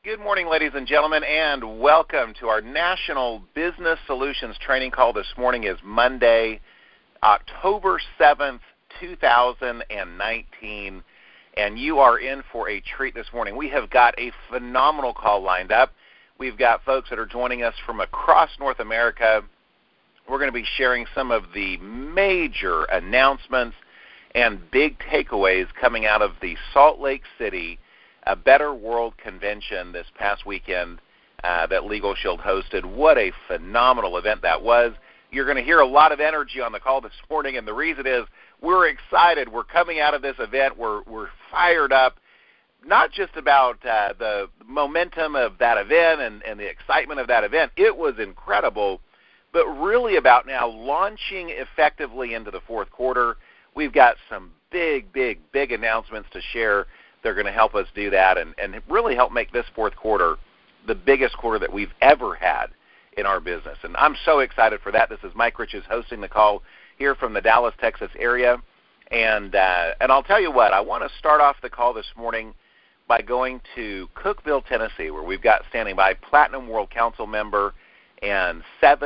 Good morning, ladies and gentlemen, and welcome to our National Business Solutions training call. This morning is Monday, October 7th, 2019, and you are in for a treat this morning. We have got a phenomenal call lined up. We've got folks that are joining us from across North America. We're going to be sharing some of the major announcements and big takeaways coming out of the Salt Lake City A Better World Convention this past weekend that Legal Shield hosted. What a phenomenal event that was. You're going to hear a lot of energy on the call this morning, and the reason is we're excited. We're coming out of this event. We're fired up, not just about the momentum of that event and the excitement of that event. It was incredible, but really about now launching effectively into the fourth quarter. We've got some big announcements to share. They're going to help us do that and really help make this fourth quarter the biggest quarter that we've ever had in our business. And I'm so excited for that. This is Mike Riches hosting the call here from the Dallas, Texas area. And I'll tell you what, I want to start off the call this morning by going to Cookeville, Tennessee, where we've got standing by Platinum World Council member and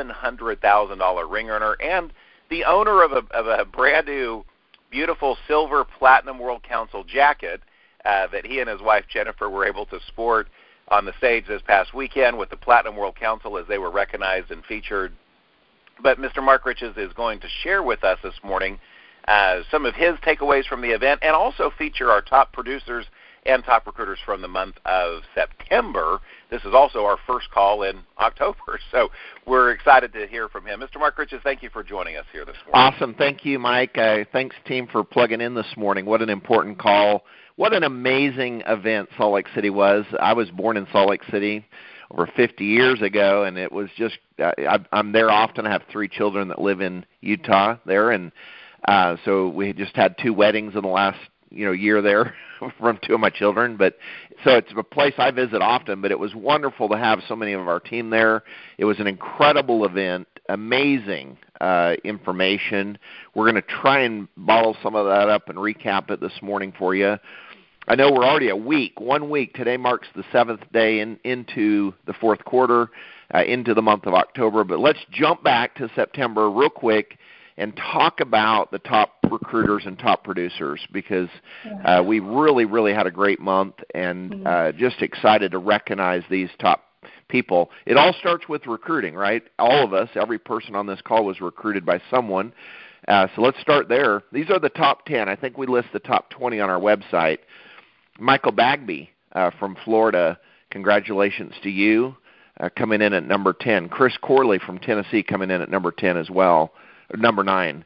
$700,000 ring earner and the owner of a brand new, beautiful silver Platinum World Council jacket that he and his wife Jennifer were able to sport on the stage this past weekend with the Platinum World Council as they were recognized and featured. But Mr. Mark Riches is going to share with us this morning some of his takeaways from the event and also feature our top producers and top recruiters from the month of September. This is also our first call in October, so we're excited to hear from him. Mr. Mark Riches, thank you for joining us here this morning. Awesome. Thank you, Mike. Thanks, team, for plugging in this morning. What an important call. What an amazing event Salt Lake City was. I was born in Salt Lake City over 50 years ago, and it was just I'm there often. I have 3 children that live in Utah there, and so we just had 2 weddings in the last year there from 2 of my children. But so it's a place I visit often, but it was wonderful to have so many of our team there. It was an incredible event, amazing information. We're going to try and bottle some of that up and recap it this morning for you. I know we're already 1 week. Today marks the 7th day into the fourth quarter, into the month of October. But let's jump back to September real quick and talk about the top recruiters and top producers because we really had a great month and just excited to recognize these top people. It all starts with recruiting, right? All of us, every person on this call was recruited by someone. So let's start there. These are the top 10. I think we list the top 20 on our website. Michael Bagby from Florida, congratulations to you, coming in at number 10. Chris Corley from Tennessee coming in at number 10 as well. Number 9,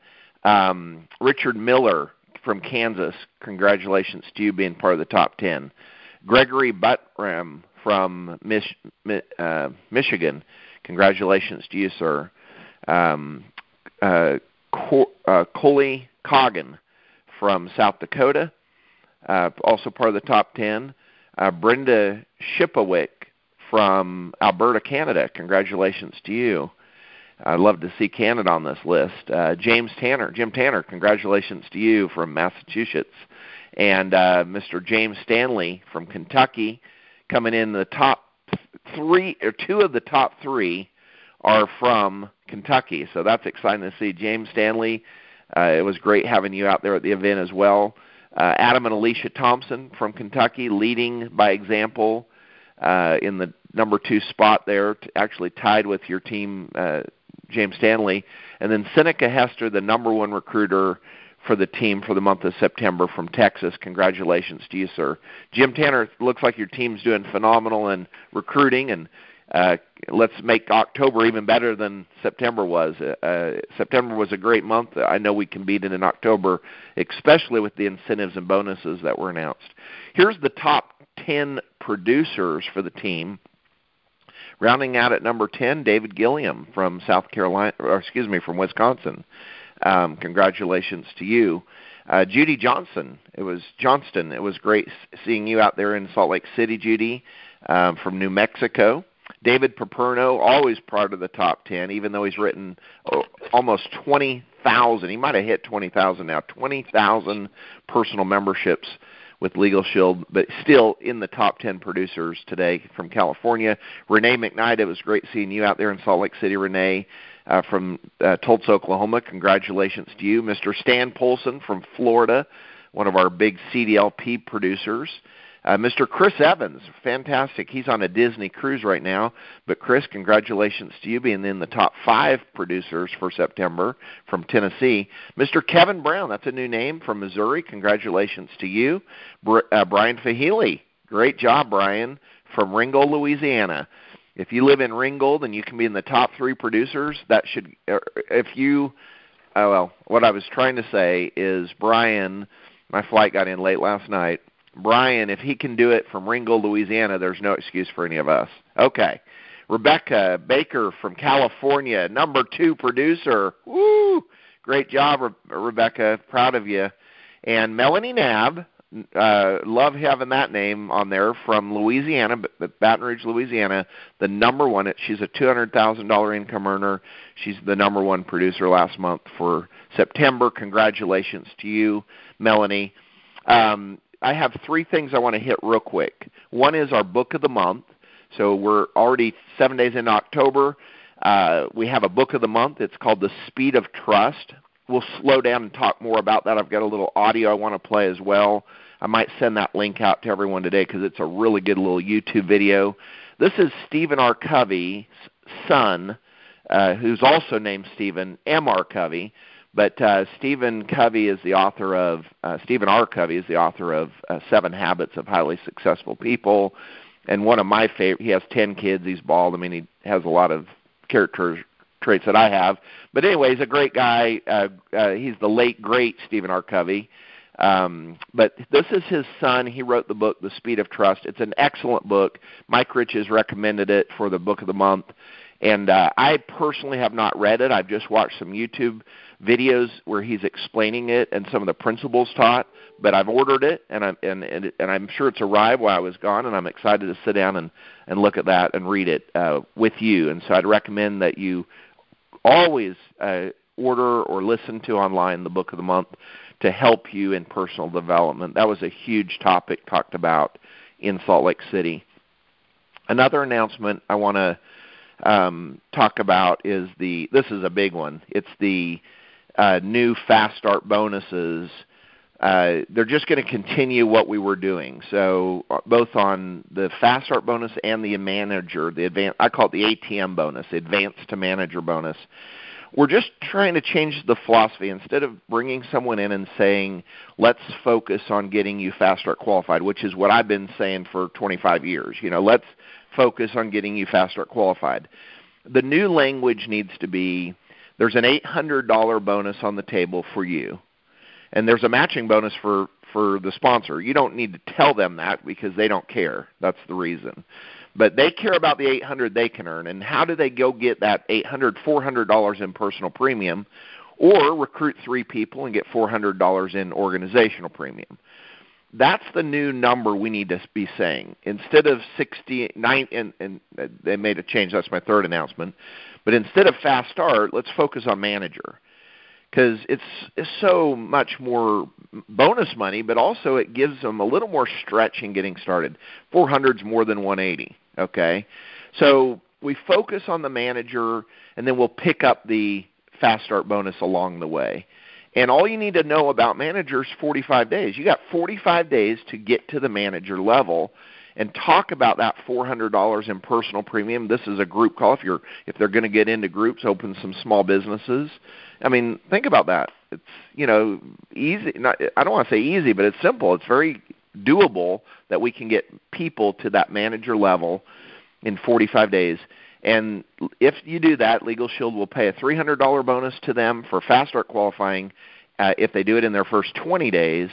Richard Miller from Kansas. Congratulations to you being part of the top 10. Gregory Buttram from Michigan. Congratulations to you, sir. Coley Coggin from South Dakota, also part of the top 10. Brenda Shipowick from Alberta, Canada. Congratulations to you. I'd love to see Canada on this list. Jim Tanner, congratulations to you from Massachusetts. And Mr. James Stanley from Kentucky coming in the top 3, or 2 of the top 3 are from Kentucky. So that's exciting to see. James Stanley, it was great having you out there at the event as well. Adam and Alicia Thompson from Kentucky leading by example in the number 2 spot there, actually tied with your team, James Stanley. And then Seneca Hester, the number 1 recruiter for the team for the month of September from Texas. Congratulations to you, sir. Jim Tanner, looks like your team's doing phenomenal in recruiting, and let's make October even better than September was. September was a great month. I know we can beat it in October, especially with the incentives and bonuses that were announced. Here's the top 10 producers for the team. Rounding out at number 10, David Gilliam from from Wisconsin. Congratulations to you. Judy Johnston. It was great seeing you out there in Salt Lake City, Judy, from New Mexico. David Paperno, always part of the top 10, even though he's written almost 20,000. He might have hit 20,000 now. 20,000 personal memberships with Legal Shield, but still in the top 10 producers today from California. Renee McKnight, it was great seeing you out there in Salt Lake City, Renee, from Tulsa, Oklahoma. Congratulations to you. Mr. Stan Polson from Florida, one of our big CDLP producers. Mr. Chris Evans, fantastic. He's on a Disney cruise right now. But, Chris, congratulations to you being in the top 5 producers for September from Tennessee. Mr. Kevin Brown, that's a new name, from Missouri. Congratulations to you. Brian Fahili, great job, Brian, from Ringgold, Louisiana. If you live in Ringgold and you can be in the top 3 producers, that should – what I was trying to say is Brian, my flight got in late last night. Brian, if he can do it from Ringgold, Louisiana, there's no excuse for any of us. Okay. Rebecca Baker from California, number 2 producer. Woo! Great job, Rebecca. Proud of you. And Melanie Knabb, love having that name on there, from Louisiana, Baton Rouge, Louisiana, the number 1. She's a $200,000 income earner. She's the number 1 producer last month for September. Congratulations to you, Melanie. I have 3 things I want to hit real quick. One is our book of the month. So we're already 7 days into October. We have a book of the month. It's called The Speed of Trust. We'll slow down and talk more about that. I've got a little audio I want to play as well. I might send that link out to everyone today because it's a really good little YouTube video. This is Stephen R. Covey's son, who's also named Stephen M. R. Covey. But Stephen Covey is the author of Stephen R. Covey is the author of 7 Habits of Highly Successful People, and one of my favorite. He has 10 kids. He's bald. I mean, he has a lot of character traits that I have. But anyway, he's a great guy. He's the late great Stephen R. Covey. But this is his son. He wrote the book, The Speed of Trust. It's an excellent book. Mike Rich has recommended it for the book of the month. And I personally have not read it. I've just watched some YouTube videos where he's explaining it and some of the principles taught. But I've ordered it, and I'm sure it's arrived while I was gone, and I'm excited to sit down and look at that and read it with you. And so I'd recommend that you always order or listen to online the book of the month to help you in personal development. That was a huge topic talked about in Salt Lake City. Another announcement I want to talk about is this is a big one. It's the new Fast Start bonuses. They're just going to continue what we were doing. So both on the Fast Start bonus and the manager, I call it the ATM bonus, Advanced to Manager bonus. We're just trying to change the philosophy. Instead of bringing someone in and saying, let's focus on getting you Fast Start qualified, which is what I've been saying for 25 years. Let's focus on getting you Fast Start qualified. The new language needs to be, there's an $800 bonus on the table for you, and there's a matching bonus for the sponsor. You don't need to tell them that because they don't care. That's the reason. But they care about the $800 they can earn, and how do they go get that $400 in personal premium, or recruit 3 people and get $400 in organizational premium? That's the new number we need to be saying. Instead of 69, and they made a change. That's my 3rd announcement. But instead of Fast Start, let's focus on manager, because it's so much more bonus money, but also it gives them a little more stretch in getting started. 400 is more than 180. Okay, so we focus on the manager, and then we'll pick up the Fast Start bonus along the way. And all you need to know about managers 45 days. You got 45 days to get to the manager level and talk about that $400 in personal premium. This is a group call. If they're going to get into groups, open some small businesses. I mean, think about that. It's easy. I don't want to say easy, but it's simple. It's very doable that we can get people to that manager level in 45 days. And if you do that, Legal Shield will pay a $300 bonus to them for Fast Start qualifying if they do it in their first 20 days.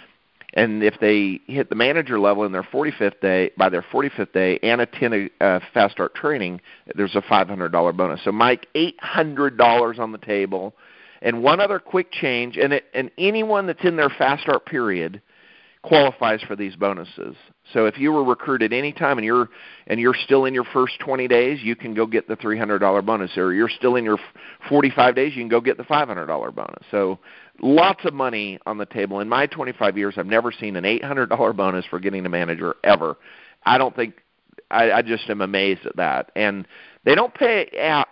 And if they hit the manager level in their 45th day, by their 45th day, and attend a Fast Start training, there's a $500 bonus. So, Mike, $800 on the table. And one other quick change, and anyone that's in their Fast Start period qualifies for these bonuses. So if you were recruited any time and you're still in your first 20 days, you can go get the $300 bonus. Or you're still in your 45 days, you can go get the $500 bonus. So lots of money on the table. In my 25 years, I've never seen an $800 bonus for getting a manager ever. I just am amazed at that. And they don't pay out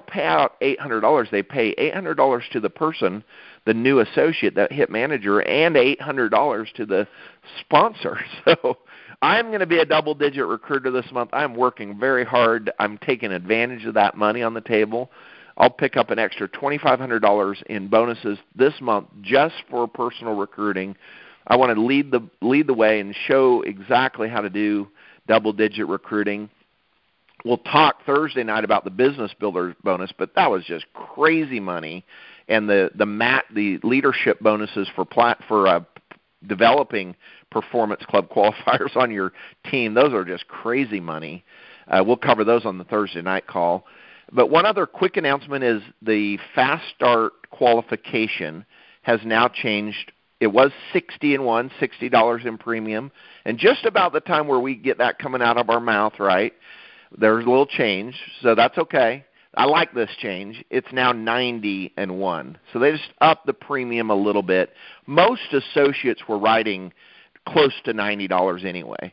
$800. They pay $800 to the person, the new associate, that hit manager, and $800 to the sponsor. So I'm going to be a double-digit recruiter this month. I'm working very hard. I'm taking advantage of that money on the table. I'll pick up an extra $2,500 in bonuses this month just for personal recruiting. I want to lead the way and show exactly how to do double-digit recruiting. We'll talk Thursday night about the business builder bonus, but that was just crazy money. And the leadership bonuses for developing Performance Club qualifiers on your team, those are just crazy money. We'll cover those on the Thursday night call. But one other quick announcement is the Fast Start qualification has now changed. It was $60 $60 in premium. And just about the time where we get that coming out of our mouth, right, there's a little change, so that's okay. I like this change. It's now $90 So they just upped the premium a little bit. Most associates were writing close to $90 anyway.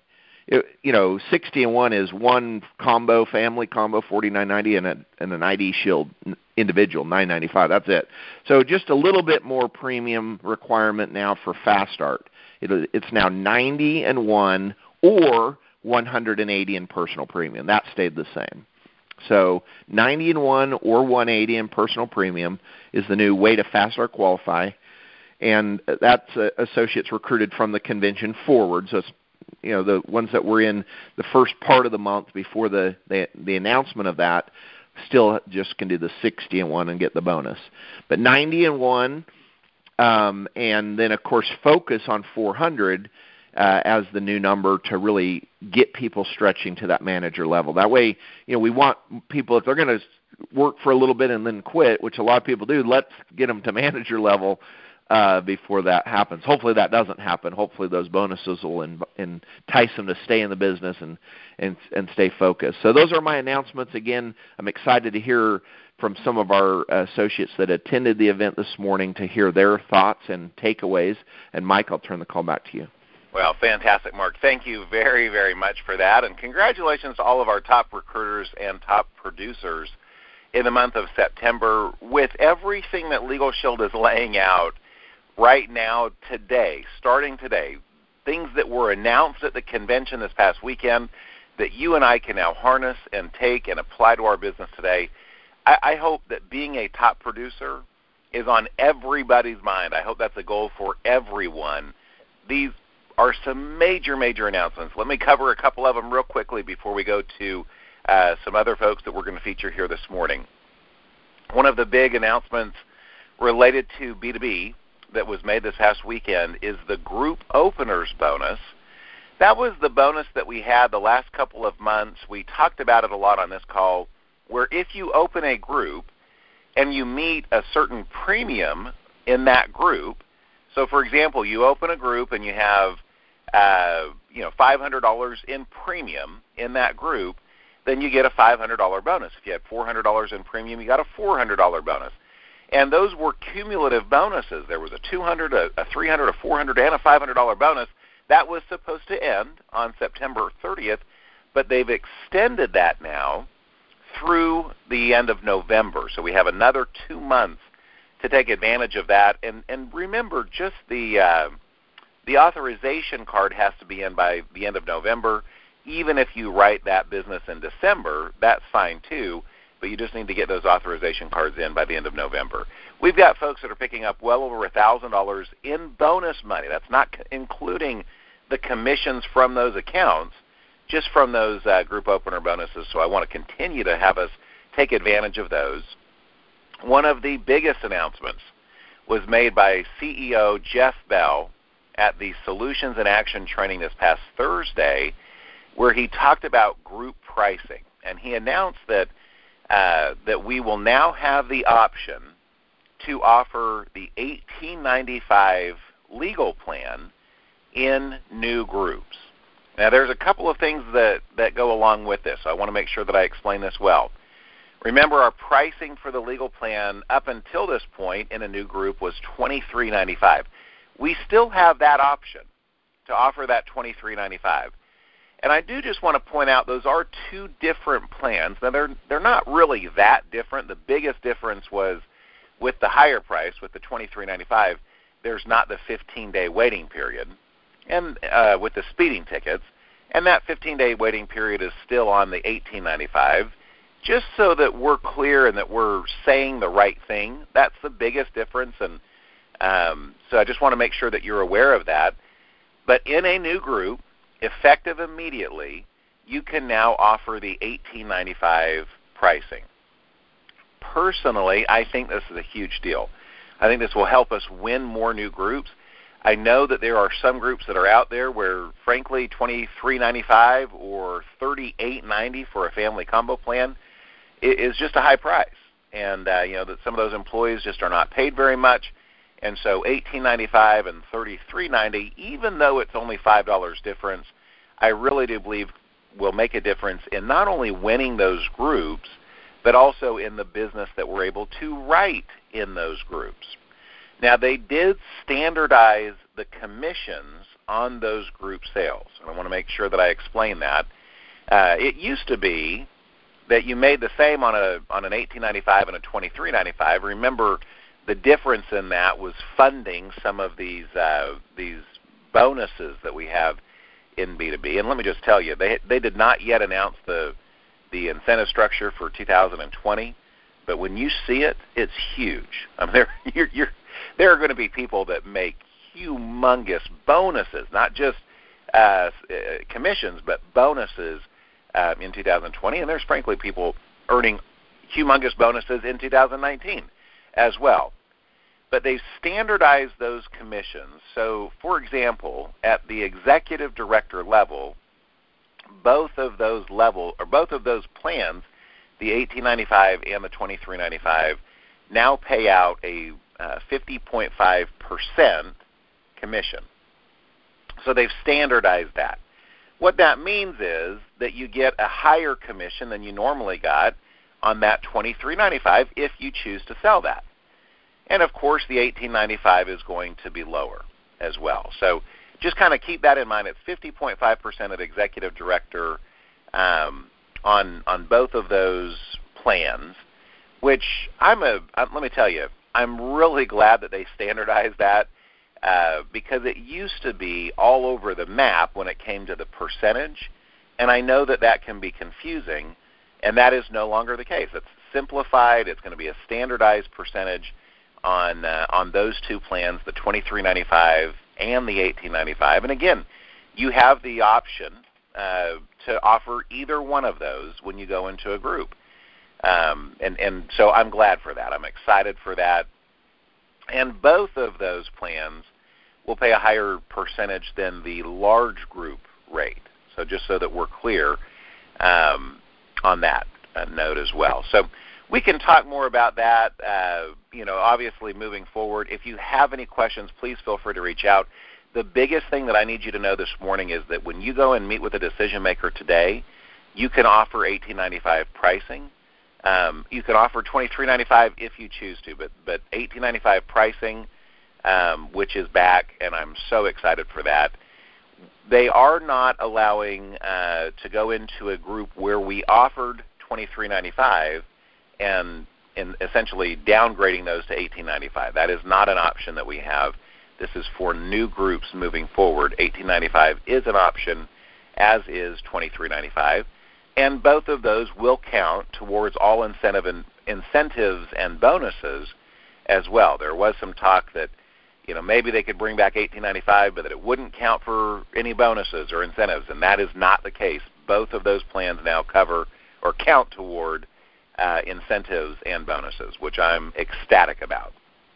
$60 is one combo, family combo, $49.90, and an ID Shield individual, $9.95. That's it. So just a little bit more premium requirement now for Fast Start. It's now $90 or $180 in personal premium. That stayed the same. So $90 or $180 in personal premium is the new way to Fast Start qualify, and that's associates recruited from the convention forward. So it's the ones that were in the first part of the month before the announcement of that still just can do the $60 and get the bonus. But $90 and then of course focus on 400 as the new number to really get people stretching to that manager level. That way, we want people, if they're going to work for a little bit and then quit, which a lot of people do, let's get them to manager level before that happens. Hopefully that doesn't happen. Hopefully those bonuses will entice them to stay in the business and stay focused. So those are my announcements. Again, I'm excited to hear from some of our associates that attended the event this morning to hear their thoughts and takeaways. And Mike, I'll turn the call back to you. Well, fantastic, Mark. Thank you very, very much for that. And congratulations to all of our top recruiters and top producers in the month of September. With everything that Legal Shield is laying out right now, today, starting today, things that were announced at the convention this past weekend that you and I can now harness and take and apply to our business today, I hope that being a top producer is on everybody's mind. I hope that's a goal for everyone. These are some major, major announcements. Let me cover a couple of them real quickly before we go to some other folks that we're going to feature here this morning. One of the big announcements related to B2B that was made this past weekend is the group openers bonus. That was the bonus that we had the last couple of months. We talked about it a lot on this call, where if you open a group and you meet a certain premium in that group, so for example, you open a group and you have $500 in premium in that group, then you get a $500 bonus. If you had $400 in premium, you got a $400 bonus. And those were cumulative bonuses. There was a $200, a $300, a $400, and a $500 bonus. That was supposed to end on September 30th, but they've extended that now through the end of November. So we have another 2 months to take advantage of that. And remember, just the authorization card has to be in by the end of November. Even if you write that business in December, that's fine too, but you just need to get those authorization cards in by the end of November. We've got folks that are picking up well over $1,000 in bonus money. That's not including the commissions from those accounts, just from those group opener bonuses. So I want to continue to have us take advantage of those. One of the biggest announcements was made by CEO Jeff Bell at the Solutions in Action training this past Thursday, where he talked about group pricing. And he announced that we will now have the option to offer the $18.95 legal plan in new groups. Now, there's a couple of things that go along with this, so I want to make sure that I explain this well. Remember, our pricing for the legal plan up until this point in a new group was $23.95. We still have that option to offer that $23.95. And I do just want to point out those are two different plans. Now, they're not really that different. The biggest difference was with the higher price, with the $23.95, there's not the 15-day waiting period, and with the speeding tickets, and that 15-day waiting period is still on the $18.95. Just so that we're clear and that we're saying the right thing, that's the biggest difference, and so I just want to make sure that you're aware of that. But in a new group, effective immediately, you can now offer the $18.95 pricing. Personally, I think this is a huge deal. I think this will help us win more new groups. I know that there are some groups that are out there where, frankly, $23.95 or $38.90 for a family combo plan is just a high price. And, that some of those employees just are not paid very much. And so $18.95 and $33.90, even though it's only $5 difference, I really do believe will make a difference in not only winning those groups, but also in the business that we're able to write in those groups. Now, they did standardize the commissions on those group sales, and I want to make sure that I explain that. It used to be that you made the same on an $18.95 and a $23.95. Remember, the difference in that was funding some of these bonuses that we have in B2B. And let me just tell you, they did not yet announce the incentive structure for 2020, but when you see it, it's huge. I mean, there are going to be people that make humongous bonuses, not just commissions, but bonuses in 2020, and there's frankly people earning humongous bonuses in 2019 as well. But they've standardized those commissions. So, for example, at the executive director level, both of those plans, the $18.95 and the $23.95, now pay out a 50.5% commission. So they've standardized that. What that means is that you get a higher commission than you normally got on that $23.95 if you choose to sell that. And, of course, the $18.95 is going to be lower as well. So just kind of keep that in mind. It's 50.5% at executive director on both of those plans, which let me tell you, I'm really glad that they standardized that because it used to be all over the map when it came to the percentage, and I know that can be confusing, and that is no longer the case. It's simplified. It's going to be a standardized percentage on those two plans, the $23.95 and the $18.95. And again, you have the option to offer either one of those when you go into a group. And so I'm glad for that. I'm excited for that. And both of those plans will pay a higher percentage than the large group rate. So just so that we're clear on that note as well. So we can talk more about that, obviously moving forward. If you have any questions, please feel free to reach out. The biggest thing that I need you to know this morning is that when you go and meet with a decision maker today, you can offer $18.95 pricing. You can offer $23.95 if you choose to, but $18.95 pricing, which is back, and I'm so excited for that. They are not allowing to go into a group where we offered $23.95 and essentially downgrading those to $18.95. That is not an option that we have. This is for new groups moving forward. $18.95 is an option, as is $23.95. And both of those will count towards all incentives and bonuses as well. There was some talk that, maybe they could bring back $18.95, but that it wouldn't count for any bonuses or incentives, and that is not the case. Both of those plans now cover or count toward incentives and bonuses, which I'm ecstatic about.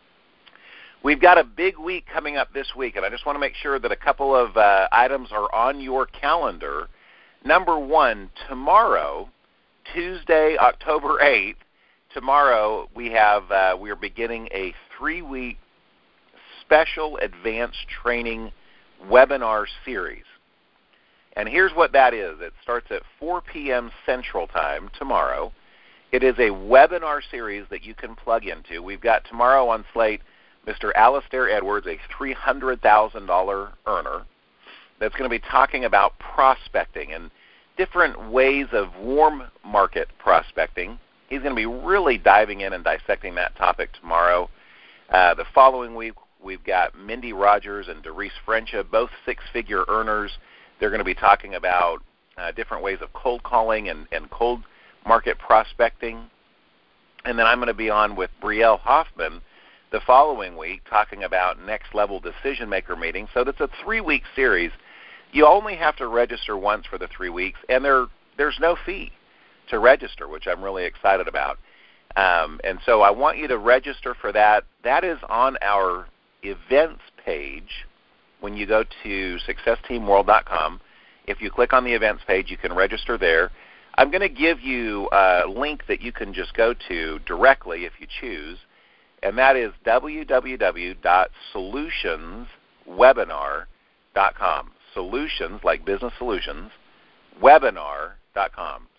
We've got a big week coming up this week, and I just want to make sure that a couple of items are on your calendar. Number one, tomorrow, Tuesday, October 8th, tomorrow we are beginning a 3-week special advanced training webinar series. And here's what that is. It starts at 4 p.m. Central Time tomorrow. It is a webinar series that you can plug into. We've got tomorrow on slate Mr. Alistair Edwards, a $300,000 earner, that's going to be talking about prospecting and different ways of warm market prospecting. He's going to be really diving in and dissecting that topic tomorrow. The following week, we've got Mindy Rogers and Doris Frencha, both six-figure earners. They're going to be talking about different ways of cold calling and cold market prospecting. And then I'm going to be on with Brielle Hoffman the following week talking about next-level decision-maker meetings. So that's a 3-week series. You only have to register once for the 3 weeks, and there's no fee to register, which I'm really excited about. And so I want you to register for that. That is on our events page when you go to successteamworld.com. If you click on the events page, you can register there. I'm going to give you a link that you can just go to directly if you choose, and that is www.solutionswebinar.com. Solutions, like business solutions, webinar.com.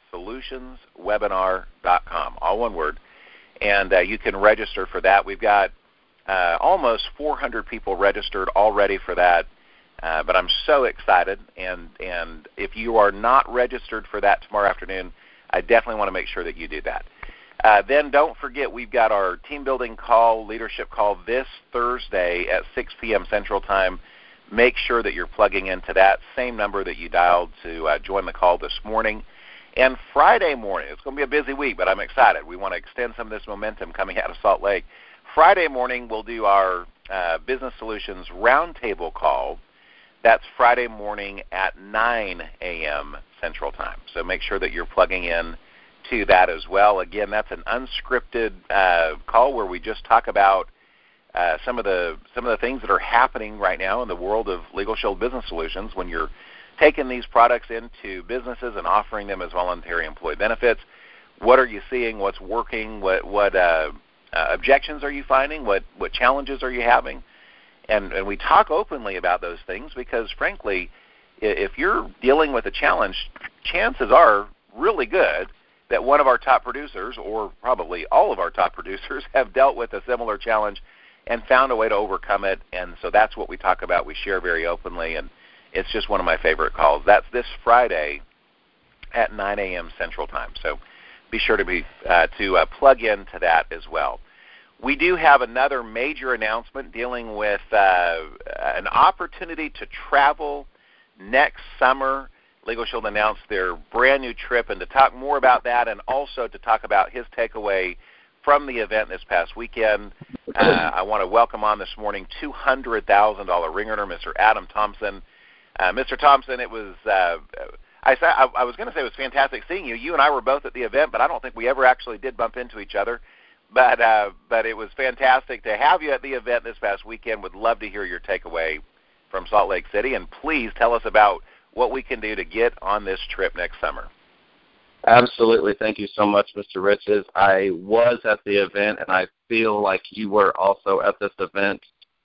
Solutionswebinar.com, all one word. And you can register for that. We've got almost 400 people registered already for that, but I'm so excited. And if you are not registered for that tomorrow afternoon, I definitely want to make sure that you do that. Then don't forget, we've got our team building call, leadership call this Thursday at 6 p.m. Central Time. Make sure that you're plugging into that same number that you dialed to join the call this morning. And Friday morning, it's going to be a busy week, but I'm excited. We want to extend some of this momentum coming out of Salt Lake. Friday morning, we'll do our Business Solutions Roundtable call. That's Friday morning at 9 a.m. Central Time. So make sure that you're plugging in to that as well. Again, that's an unscripted call where we just talk about some of the things that are happening right now in the world of Legal Shield Business Solutions when you're taking these products into businesses and offering them as voluntary employee benefits. What are you seeing? What's working? What objections are you finding? What challenges are you having? And we talk openly about those things because, frankly, if you're dealing with a challenge, chances are really good that one of our top producers, or probably all of our top producers, have dealt with a similar challenge and found a way to overcome it. And so that's what we talk about. We share very openly, and it's just one of my favorite calls. That's this Friday at 9 a.m. Central Time. So be sure to plug into that as well. We do have another major announcement dealing with an opportunity to travel next summer. Legal Shield announced their brand new trip, and to talk more about that and also to talk about his takeaway from the event this past weekend, I want to welcome on this morning $200,000 ring earner, Mr. Adam Thompson. Mr. Thompson, it was I was going to say it was fantastic seeing you. You and I were both at the event, but I don't think we ever actually did bump into each other. But it was fantastic to have you at the event this past weekend. Would love to hear your takeaway from Salt Lake City, and please tell us about what we can do to get on this trip next summer. Absolutely. Thank you so much, Mr. Riches. I was at the event, and I feel like you were also at this event.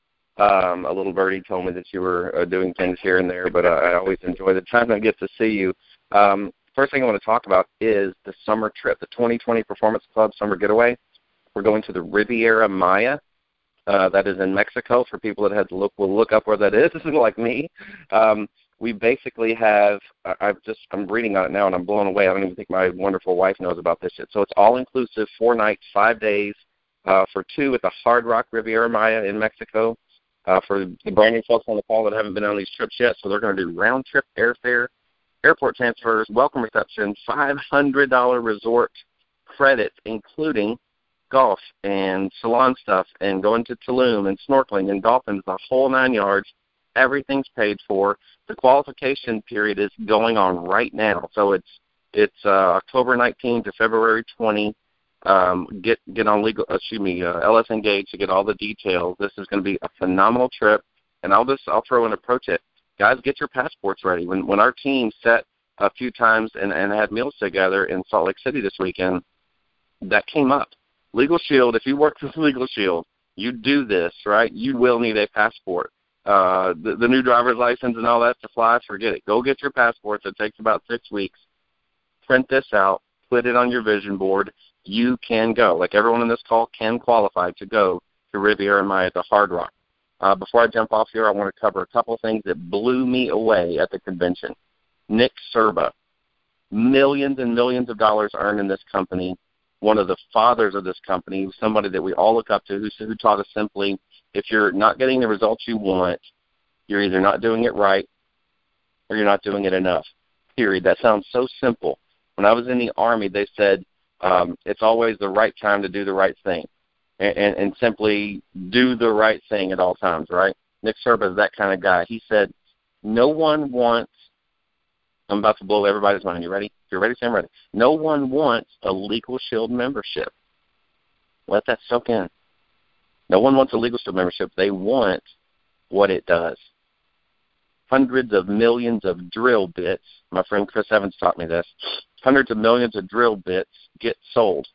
A little birdie told me that you were doing things here and there, but I always enjoy the time I get to see you. First thing I want to talk about is the summer trip, the 2020 Performance Club Summer Getaway. We're going to the Riviera Maya. That is in Mexico. For people that will look up where that is. This is like me. We basically have, I'm reading on it now and I'm blown away. I don't even think my wonderful wife knows about this yet. So it's all-inclusive, 4 nights, 5 days, for 2 at the Hard Rock Riviera Maya in Mexico. For the brand new folks on the call that haven't been on these trips yet, so they're going to do round-trip airfare, airport transfers, welcome reception, $500 resort credits, including golf and salon stuff and going to Tulum and snorkeling and dolphins, the whole 9 yards. Everything's paid for. The qualification period is going on right now, so it's October 19 to February 20. Get on LS Engage to get all the details. This is going to be a phenomenal trip, and I'll throw in a pro tip. Guys, get your passports ready. When our team set a few times and had meals together in Salt Lake City this weekend, that came up. Legal Shield, if you work with Legal Shield, you do this, right? You will need a passport. the new driver's license and all that to fly, forget it. Go get your passports. It takes about 6 weeks. Print this out. Put it on your vision board. You can go. Like everyone in this call can qualify to go to Riviera Maya at the Hard Rock. Before I jump off here, I want to cover a couple of things that blew me away at the convention. Nick Serba, millions and millions of dollars earned in this company, one of the fathers of this company, somebody that we all look up to, who taught us simply, if you're not getting the results you want, you're either not doing it right or you're not doing it enough, period. That sounds so simple. When I was in the Army, they said it's always the right time to do the right thing. And simply do the right thing at all times, right? Nick Serba is that kind of guy. He said, no one wants, I'm about to blow everybody's mind. You ready? If you're ready, say I'm ready. No one wants a Legal Shield membership. Let that soak in. No one wants a Legal Shield membership. They want what it does. Hundreds of millions of drill bits. My friend Chris Evans taught me this. Hundreds of millions of drill bits get sold.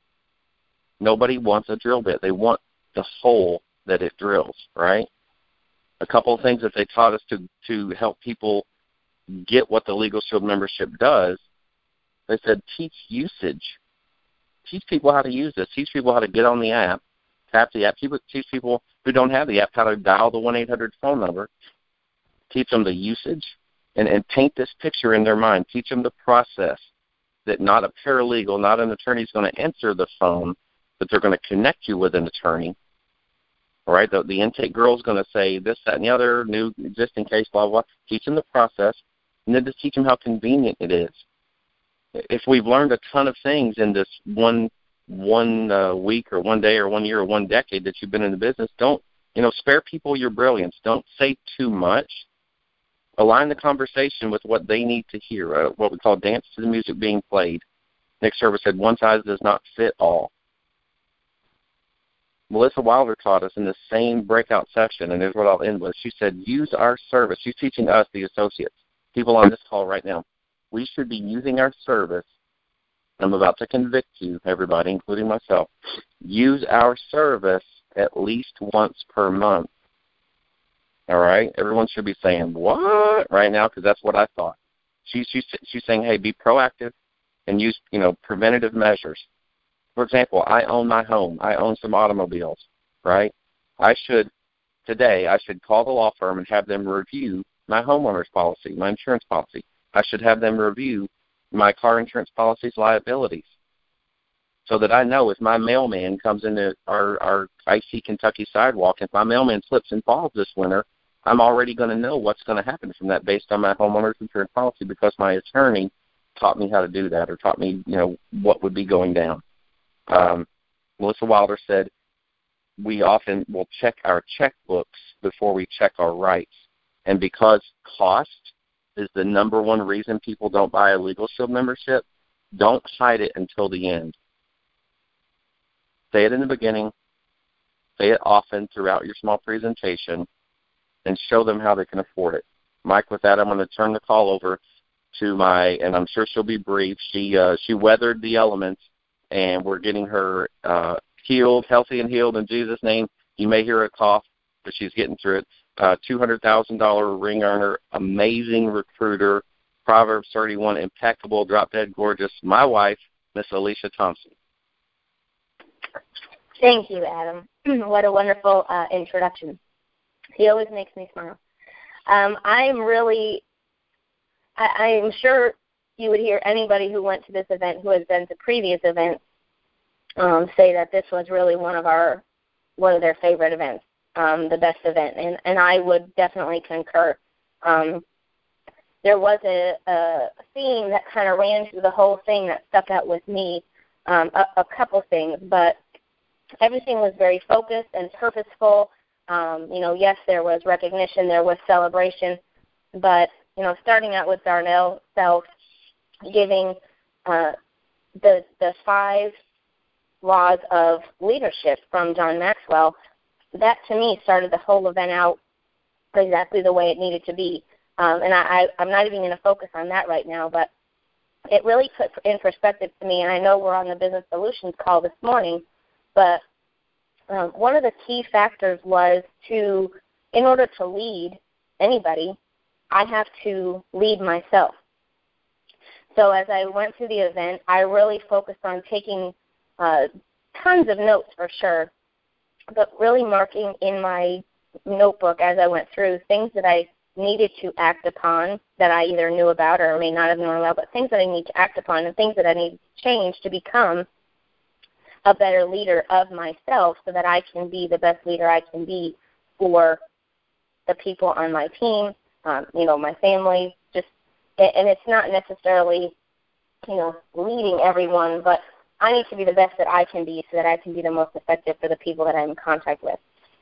Nobody wants a drill bit. They want the hole that it drills, right? A couple of things that they taught us to help people get what the Legal Shield membership does, they said teach usage. Teach people how to use this. Teach people how to get on the app, tap the app. Teach people who don't have the app how to dial the 1-800 phone number. Teach them the usage and paint this picture in their mind. Teach them the process that not a paralegal, not an attorney is going to answer the phone, but they're going to connect you with an attorney. All right, the intake girl is going to say this, that, and the other, new existing case, blah, blah, blah. Teach them the process, and then just teach them how convenient it is. If we've learned a ton of things in this one week or 1 day or 1 year or 1 decade that you've been in the business, don't, spare people your brilliance. Don't say too much. Align the conversation with what they need to hear, what we call dance to the music being played. Nick Serba said one size does not fit all. Melissa Wilder taught us in the same breakout session, and here's what I'll end with. She said, use our service. She's teaching us, the associates, people on this call right now. We should be using our service. I'm about to convict you, everybody, including myself. Use our service at least once per month. All right? Everyone should be saying, what? Right now, because that's what I thought. She's saying, hey, be proactive and use, preventative measures. For example, I own my home. I own some automobiles, right? I should call the law firm and have them review my homeowner's policy, my insurance policy. I should have them review my car insurance policy's liabilities so that I know if my mailman comes into our icy Kentucky sidewalk, if my mailman slips and falls this winter, I'm already going to know what's going to happen from that based on my homeowner's insurance policy because my attorney taught me how to do that or taught me, what would be going down. Melissa Wilder said, we often will check our checkbooks before we check our rights. And because cost is the number one reason people don't buy a Legal Shield membership, don't hide it until the end. Say it in the beginning, say it often throughout your small presentation, and show them how they can afford it. Mike, with that, I'm going to turn the call over to and I'm sure she'll be brief. She weathered the elements, and we're getting her healed, healthy and healed in Jesus' name. You may hear a cough, but she's getting through it. $200,000 ring earner, amazing recruiter, Proverbs 31, impeccable, drop-dead gorgeous, my wife, Miss Alicia Thompson. Thank you, Adam. What a wonderful introduction. He always makes me smile. I'm sure you would hear anybody who went to this event who has been to previous events say that this was really one of their favorite events, the best event, and I would definitely concur. There was a theme that kind of ran through the whole thing that stuck out with me, a couple things, but everything was very focused and purposeful. Yes, there was recognition, there was celebration, but, starting out with Darnell Self giving the 5 laws of leadership from John Maxwell, that to me started the whole event out exactly the way it needed to be. And I'm not even going to focus on that right now, but it really put in perspective to me, and I know we're on the Business Solutions call this morning, but one of the key factors was to in order to lead anybody, I have to lead myself. So as I went through the event, I really focused on taking tons of notes for sure, but really marking in my notebook as I went through things that I needed to act upon that I either knew about or may not have known about, but things that I need to act upon and things that I need to change to become a better leader of myself so that I can be the best leader I can be for the people on my team, my family, and it's not necessarily, leading everyone, but I need to be the best that I can be so that I can be the most effective for the people that I'm in contact with.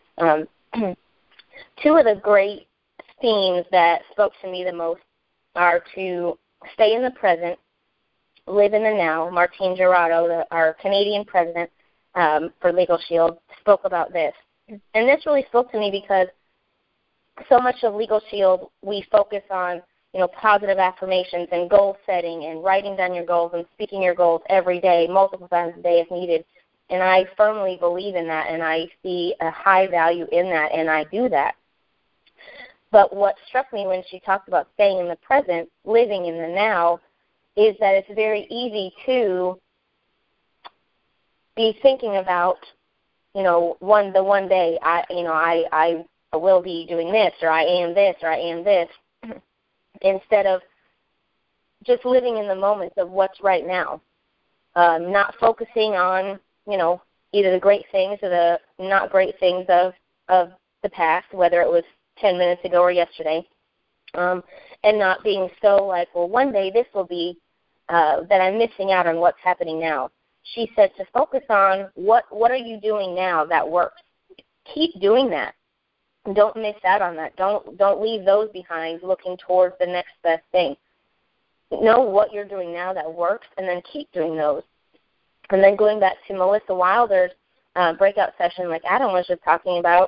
Two of the great themes that spoke to me the most are to stay in the present, live in the now. Martine Gerardo, our Canadian president for Legal Shield, spoke about this. And this really spoke to me because so much of Legal Shield, we focus on, positive affirmations and goal setting and writing down your goals and speaking your goals every day, multiple times a day if needed. And I firmly believe in that, and I see a high value in that, and I do that. But what struck me when she talked about staying in the present, living in the now, is that it's very easy to be thinking about, the one day I will be doing this, or I am this, or I am this, instead of just living in the moments of what's right now, not focusing on, either the great things or the not great things of the past, whether it was 10 minutes ago or yesterday, and not being so like, well, one day this will be that I'm missing out on what's happening now. She said to focus on what are you doing now that works. Keep doing that. Don't miss out on that. Don't leave those behind looking towards the next best thing. Know what you're doing now that works, and then keep doing those. And then going back to Melissa Wilder's breakout session, like Adam was just talking about,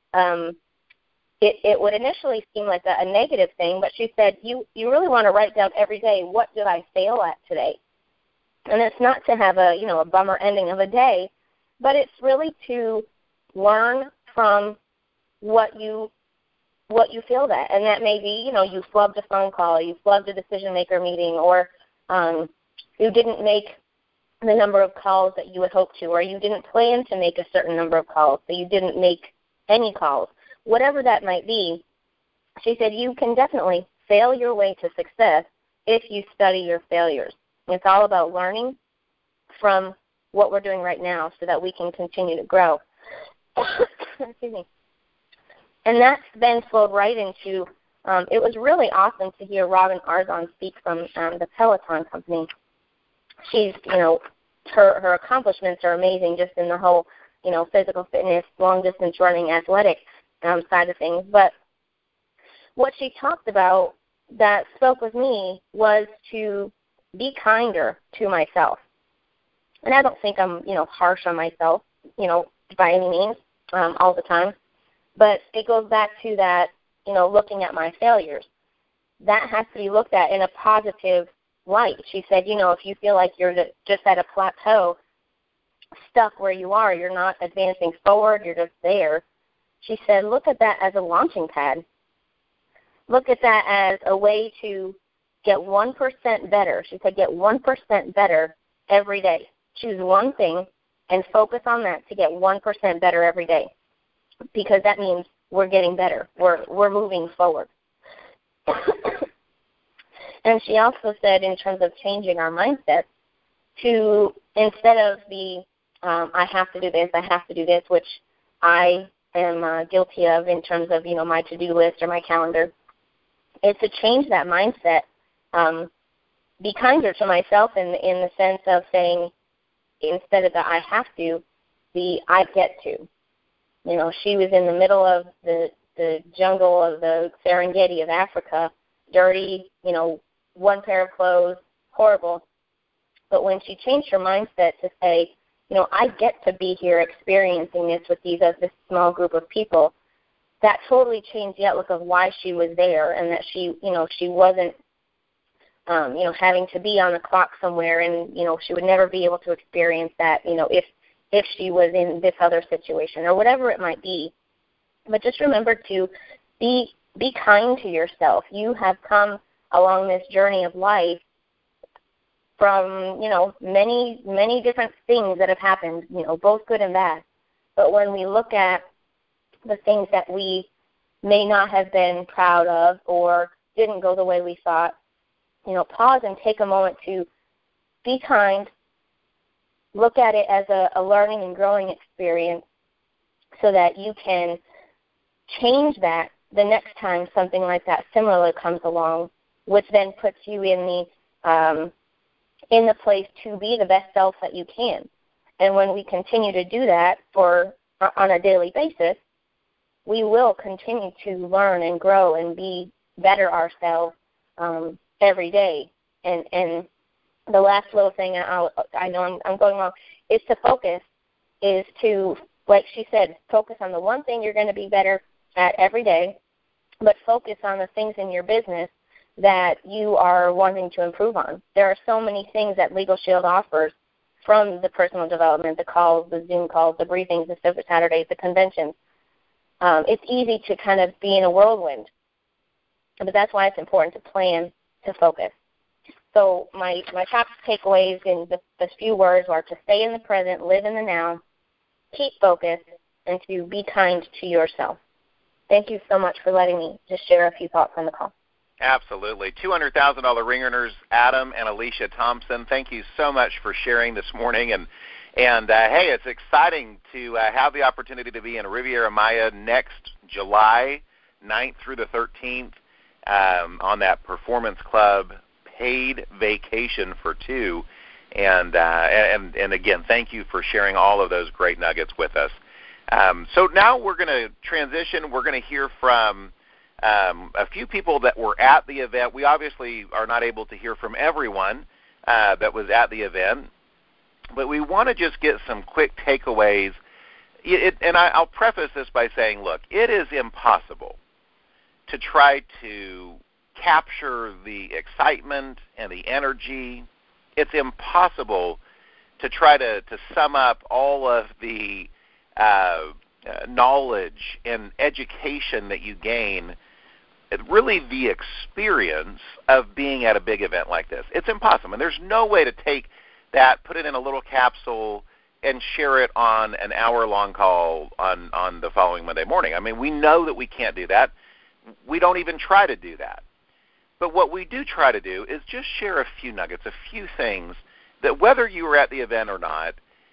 it would initially seem like a negative thing, but she said you really want to write down every day, what did I fail at today? And it's not to have a bummer ending of a day, but it's really to learn from what you failed at. And that may be, you flubbed a phone call, you flubbed a decision-maker meeting, or you didn't make the number of calls that you had hoped to, or you didn't plan to make a certain number of calls, so you didn't make any calls. Whatever that might be, she said you can definitely fail your way to success if you study your failures. It's all about learning from what we're doing right now so that we can continue to grow. Excuse me. And that then flowed right into, it was really awesome to hear Robin Arzon speak from the Peloton company. She's, her accomplishments are amazing just in the whole, physical fitness, long-distance running, athletic side of things. But what she talked about that spoke with me was to be kinder to myself. And I don't think I'm, harsh on myself, by any means, all the time. But it goes back to that, looking at my failures. That has to be looked at in a positive light. She said, if you feel like you're just at a plateau, stuck where you are, you're not advancing forward, you're just there. She said, look at that as a launching pad. Look at that as a way to get 1% better. She said, get 1% better every day. Choose one thing and focus on that to get 1% better every day, because that means we're getting better. We're moving forward. And she also said, in terms of changing our mindset, to instead of I have to do this, which I am guilty of in terms of, my to-do list or my calendar, is to change that mindset, be kinder to myself in the sense of saying, instead of the I have to, the I get to. She was in the middle of the jungle of the Serengeti of Africa, dirty, one pair of clothes, horrible. But when she changed her mindset to say, I get to be here experiencing this with this small group of people, that totally changed the outlook of why she was there, and that she wasn't, having to be on the clock somewhere, and, she would never be able to experience that, if she was in this other situation or whatever it might be. But just remember to be kind to yourself. You have come along this journey of life from, many, many different things that have happened, both good and bad. But when we look at the things that we may not have been proud of or didn't go the way we thought, pause and take a moment to be kind, look at it as a learning and growing experience so that you can change that the next time something like that similar comes along, which then puts you in the place to be the best self that you can. And when we continue to do that on a daily basis, we will continue to learn and grow and be better ourselves every day. And the last little thing I know I'm going wrong is to focus, is to, like she said, focus on the one thing you're going to be better at every day, but focus on the things in your business that you are wanting to improve on. There are so many things that Legal Shield offers, from the personal development, the calls, the Zoom calls, the briefings, the Silver Saturdays, the conventions. It's easy to kind of be in a whirlwind, but that's why it's important to plan, to focus. So my top takeaways in the few words are to stay in the present, live in the now, keep focused, and to be kind to yourself. Thank you so much for letting me just share a few thoughts on the call. Absolutely. $200,000 ring earners, Adam and Alicia Thompson. Thank you so much for sharing this morning. And hey, it's exciting to have the opportunity to be in Riviera Maya next July 9th through the 13th on that Performance Club paid vacation for two. And again, thank you for sharing all of those great nuggets with us. So now we're going to transition. We're going to hear from a few people that were at the event. We obviously are not able to hear from everyone that was at the event, but we want to just get some quick takeaways. I'll preface this by saying, look, it is impossible to try to capture the excitement and the energy. It's impossible to try to sum up all of the knowledge and education that you gain, really the experience of being at a big event like this. It's impossible. And there's no way to take that, put it in a little capsule, and share it on an hour-long call on the following Monday morning. I mean, we know that we can't do that. We don't even try to do that. But what we do try to do is just share a few nuggets, a few things that, whether you were at the event or not,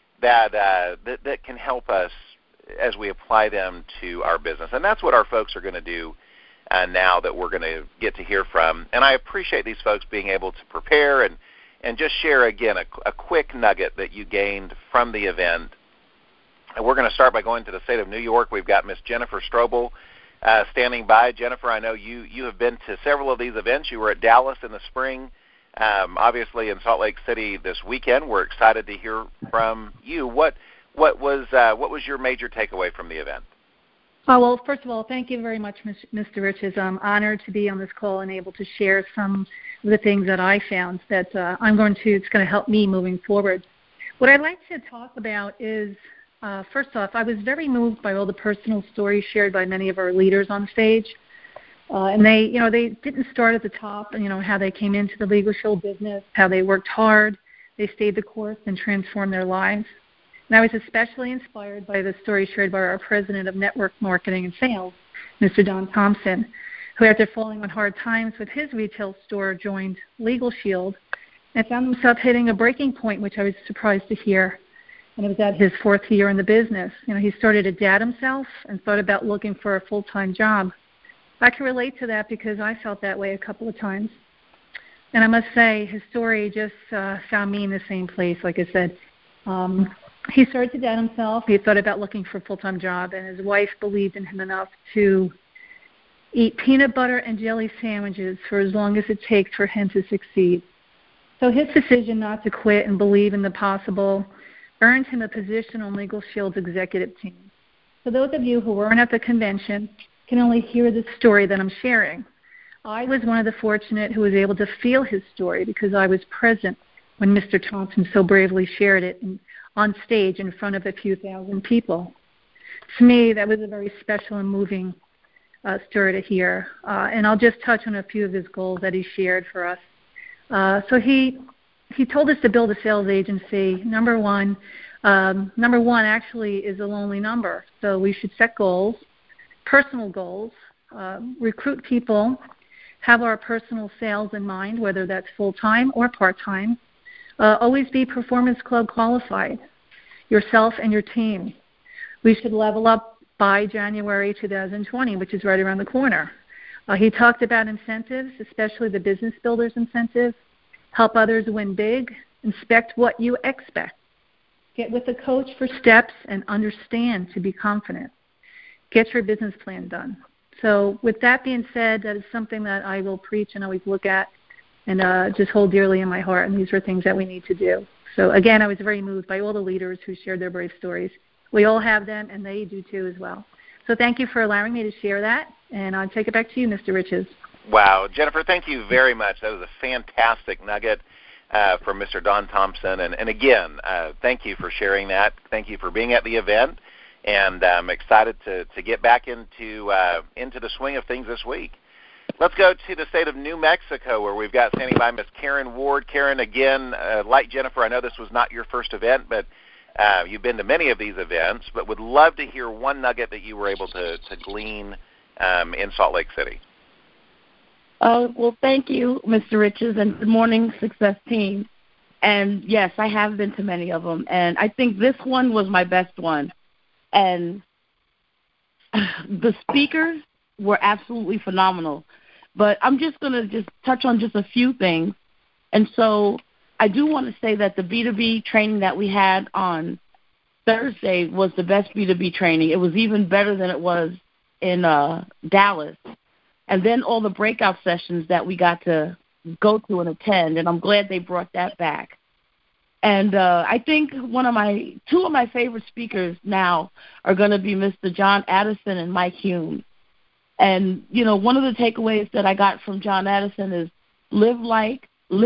that can help us as we apply them to our business. And that's what our folks are going to do now that we're going to get to hear from. And I appreciate these folks being able to prepare and just share, again, a quick nugget that you gained from the event. And we're going to start by going to the state of New York. We've got Miss Jennifer Strobel standing by. Jennifer, I know you have been to several of these events. You were at Dallas in the spring, obviously in Salt Lake City this weekend. We're excited to hear from you. What was your major takeaway from the event? Well, first of all, thank you very much, Mr. Riches. I'm honored to be on this call and able to share some of the things that I found that it's going to help me moving forward. What I'd like to talk about is, first off, I was very moved by all the personal stories shared by many of our leaders on stage. And they didn't start at the top, how they came into the Legal Shield business, how they worked hard, they stayed the course and transformed their lives. And I was especially inspired by the story shared by our president of network marketing and sales, Mr. Don Thompson, who, after falling on hard times with his retail store, joined Legal Shield and found himself hitting a breaking point, which I was surprised to hear. And it was at his fourth year in the business. He started to doubt himself and thought about looking for a full-time job. I can relate to that because I felt that way a couple of times. And I must say, his story just found me in the same place, like I said. He started to doubt himself. He thought about looking for a full-time job, and his wife believed in him enough to eat peanut butter and jelly sandwiches for as long as it takes for him to succeed. So his decision not to quit and believe in the possible earned him a position on Legal Shield's executive team. So those of you who weren't at the convention can only hear the story that I'm sharing. I was one of the fortunate who was able to feel his story because I was present when Mr. Thompson so bravely shared it on stage in front of a few thousand people. to me, that was a very special and moving story to hear. And I'll just touch on a few of his goals that he shared for us. So he told us to build a sales agency. Number one actually is a lonely number. So we should set goals, personal goals, recruit people, have our personal sales in mind, whether that's full-time or part-time. Always be Performance Club qualified, yourself and your team. We should level up by January 2020, which is right around the corner. He talked about incentives, especially the Business Builders Incentive. Help others win big. Inspect what you expect. Get with a coach for steps and understand to be confident. Get your business plan done. So with that being said, that is something that I will preach and always look at and just hold dearly in my heart, and these are things that we need to do. So again, I was very moved by all the leaders who shared their brave stories. We all have them, and they do too as well. So thank you for allowing me to share that, and I'll take it back to you, Mr. Riches. Wow. Jennifer, thank you very much. That was a fantastic nugget from Mr. Don Thompson. And again, thank you for sharing that. Thank you for being at the event, and I'm excited to get back into the swing of things this week. Let's go to the state of New Mexico, where we've got standing by Miss Karen Ward. Karen, again, like Jennifer, I know this was not your first event, but you've been to many of these events, but would love to hear one nugget that you were able to glean in Salt Lake City. Well, thank you, Mr. Riches, and good morning, Success Team. And, yes, I have been to many of them, and I think this one was my best one. And the speakers were absolutely phenomenal. But I'm just going to just touch on just a few things. And so I do want to say that the B2B training that we had on Thursday was the best B2B training. It was even better than it was in Dallas. And then all the breakout sessions that we got to go to and attend, and I'm glad they brought that back. And I think two of my favorite speakers now are going to be Mr. John Addison and Mike Hume. And, you know, one of the takeaways that I got from John Addison is live life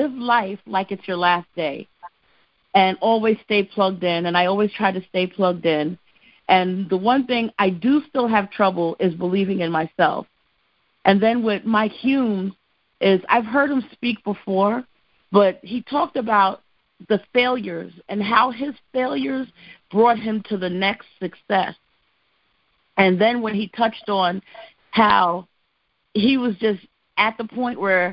like it's your last day, and always stay plugged in. And I always try to stay plugged in. And the one thing I do still have trouble is believing in myself. And then with Mike Hume is I've heard him speak before, but he talked about the failures and how his failures brought him to the next success. And then when he touched on how he was just at the point where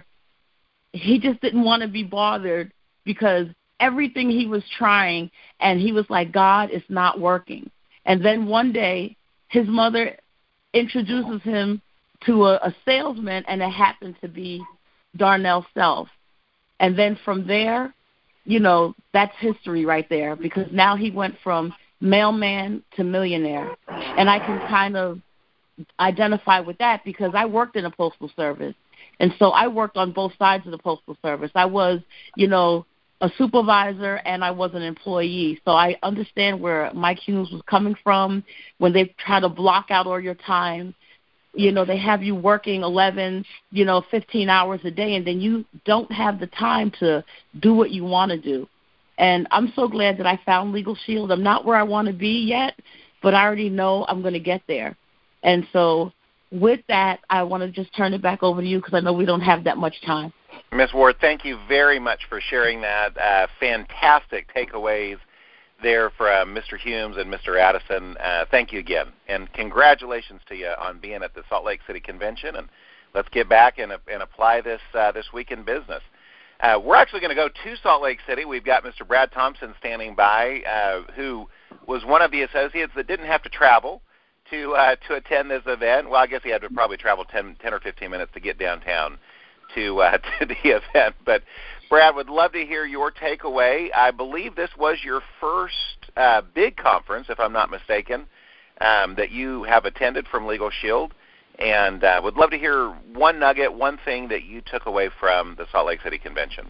he just didn't want to be bothered because everything he was trying, and he was like, God, it's not working. And then one day his mother introduces him to a salesman, and it happened to be Darnell Self. And then from there, you know, that's history right there, because now he went from mailman to millionaire. And I can kind of identify with that because I worked in a postal service. And so I worked on both sides of the postal service. I was, you know, a supervisor and I was an employee. So I understand where Mike Hughes was coming from when they try to block out all your time. You know, they have you working 11, 15 hours a day, and then you don't have the time to do what you want to do. And I'm so glad that I found Legal Shield. I'm not where I want to be yet, but I already know I'm going to get there. And so with that, I want to just turn it back over to you because I know we don't have that much time. Ms. Ward, thank you very much for sharing that. Fantastic takeaways there from Mr. Humes and Mr. Addison. Thank you again. And congratulations to you on being at the Salt Lake City Convention. And let's get back and apply this week in business. We're actually going to go to Salt Lake City. We've got Mr. Brad Thompson standing by, who was one of the associates that didn't have to travel to attend this event. Well, I guess he had to probably travel 10 or 15 minutes to get downtown to the event. But, Brad, would love to hear your takeaway. I believe this was your first big conference, if I'm not mistaken, that you have attended from Legal Shield. And would love to hear one nugget, one thing that you took away from the Salt Lake City Convention.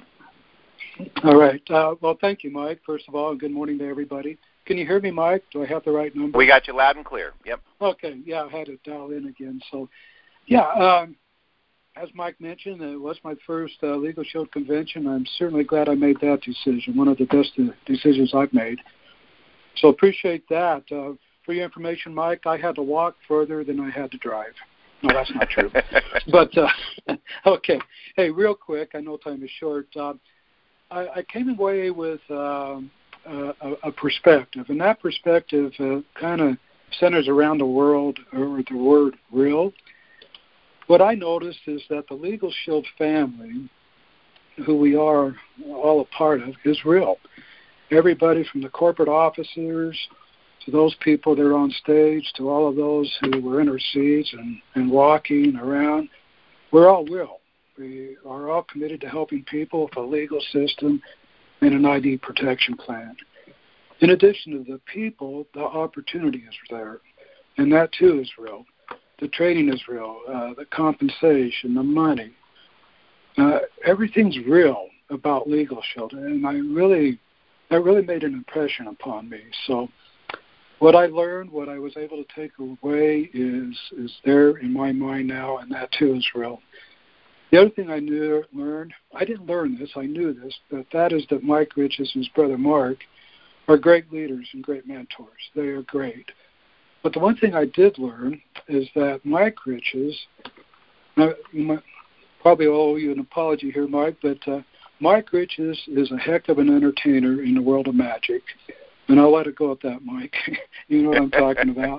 All right. Well, thank you, Mike, first of all, and good morning to everybody. Can you hear me, Mike? Do I have the right number? We got you loud and clear. Yep. Okay. Yeah, I had to dial in again. So, yeah, as Mike mentioned, it was my first Legal Shield convention. I'm certainly glad I made that decision, one of the best decisions I've made. So appreciate that. for your information, Mike, I had to walk further than I had to drive. No, that's not true. But, okay. Hey, real quick, I know time is short. I came away with a perspective, and that perspective kind of centers around the world or the word real. What I noticed is that the Legal Shield family, who we are all a part of, is real. Everybody from the corporate officers to those people that are on stage to all of those who were in our seats and walking around, we're all real. We are all committed to helping people with a legal system and an ID protection plan. In addition to the people, the opportunity is there, and that too is real. The training is real, the compensation, the money. Everything's real about Legal Shield, and that really made an impression upon me. So what I learned, what I was able to take away is there in my mind now, and that too is real. The other thing I learned, I didn't learn this, I knew this, but that is that Mike Riches and his brother Mark are great leaders and great mentors. They are great. But the one thing I did learn is that Mike Riches, probably owe you an apology here, Mike, but Mike Riches is a heck of an entertainer in the world of magic. And I'll let it go at that, Mike. You know what I'm talking about.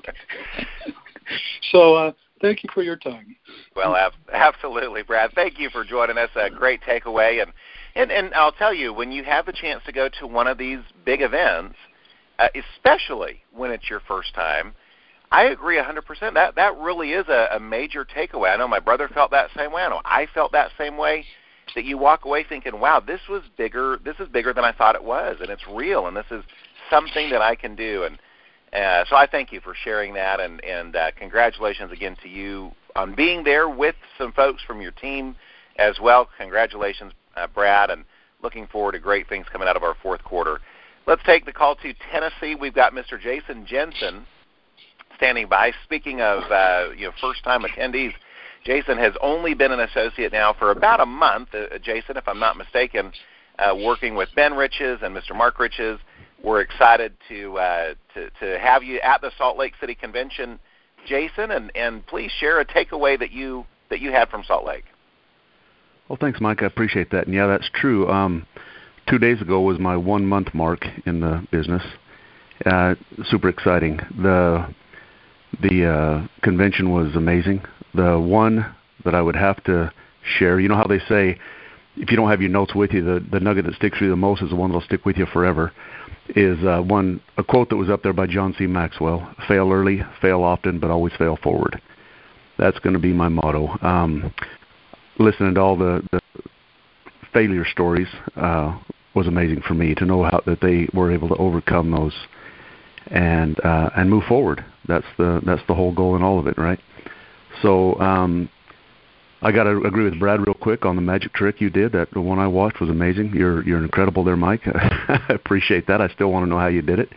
So thank you for your time. Well, absolutely, Brad. Thank you for joining us. A great takeaway. And I'll tell you, when you have the chance to go to one of these big events, especially when it's your first time, I agree 100%. That really is a major takeaway. I know my brother felt that same way. I know I felt that same way, that you walk away thinking, wow, this is bigger than I thought it was, and it's real, and this is something that I can do. And so I thank you for sharing that, and congratulations again to you on being there with some folks from your team as well. Congratulations, Brad, and looking forward to great things coming out of our fourth quarter. Let's take the call to Tennessee. We've got Mr. Jason Jensen standing by. Speaking of first-time attendees, Jason has only been an associate now for about a month. Jason, if I'm not mistaken, working with Ben Riches and Mr. Mark Riches. We're excited to have you at the Salt Lake City Convention, Jason, and please share a takeaway that you had from Salt Lake. Well, thanks, Mike. I appreciate that. And yeah, that's true. 2 days ago was my 1 month mark in the business. Super exciting. The convention was amazing. The one that I would have to share, you know how they say, if you don't have your notes with you, the nugget that sticks with you the most is the one that will stick with you forever, is a quote that was up there by John C. Maxwell: fail early, fail often, but always fail forward. That's going to be my motto. Listening to all the failure stories was amazing for me to know how that they were able to overcome those and move forward. That's the whole goal in all of it, right? So I got to agree with Brad real quick on the magic trick you did. That the one I watched was amazing. You're incredible there, Mike. I appreciate that. I still want to know how you did it.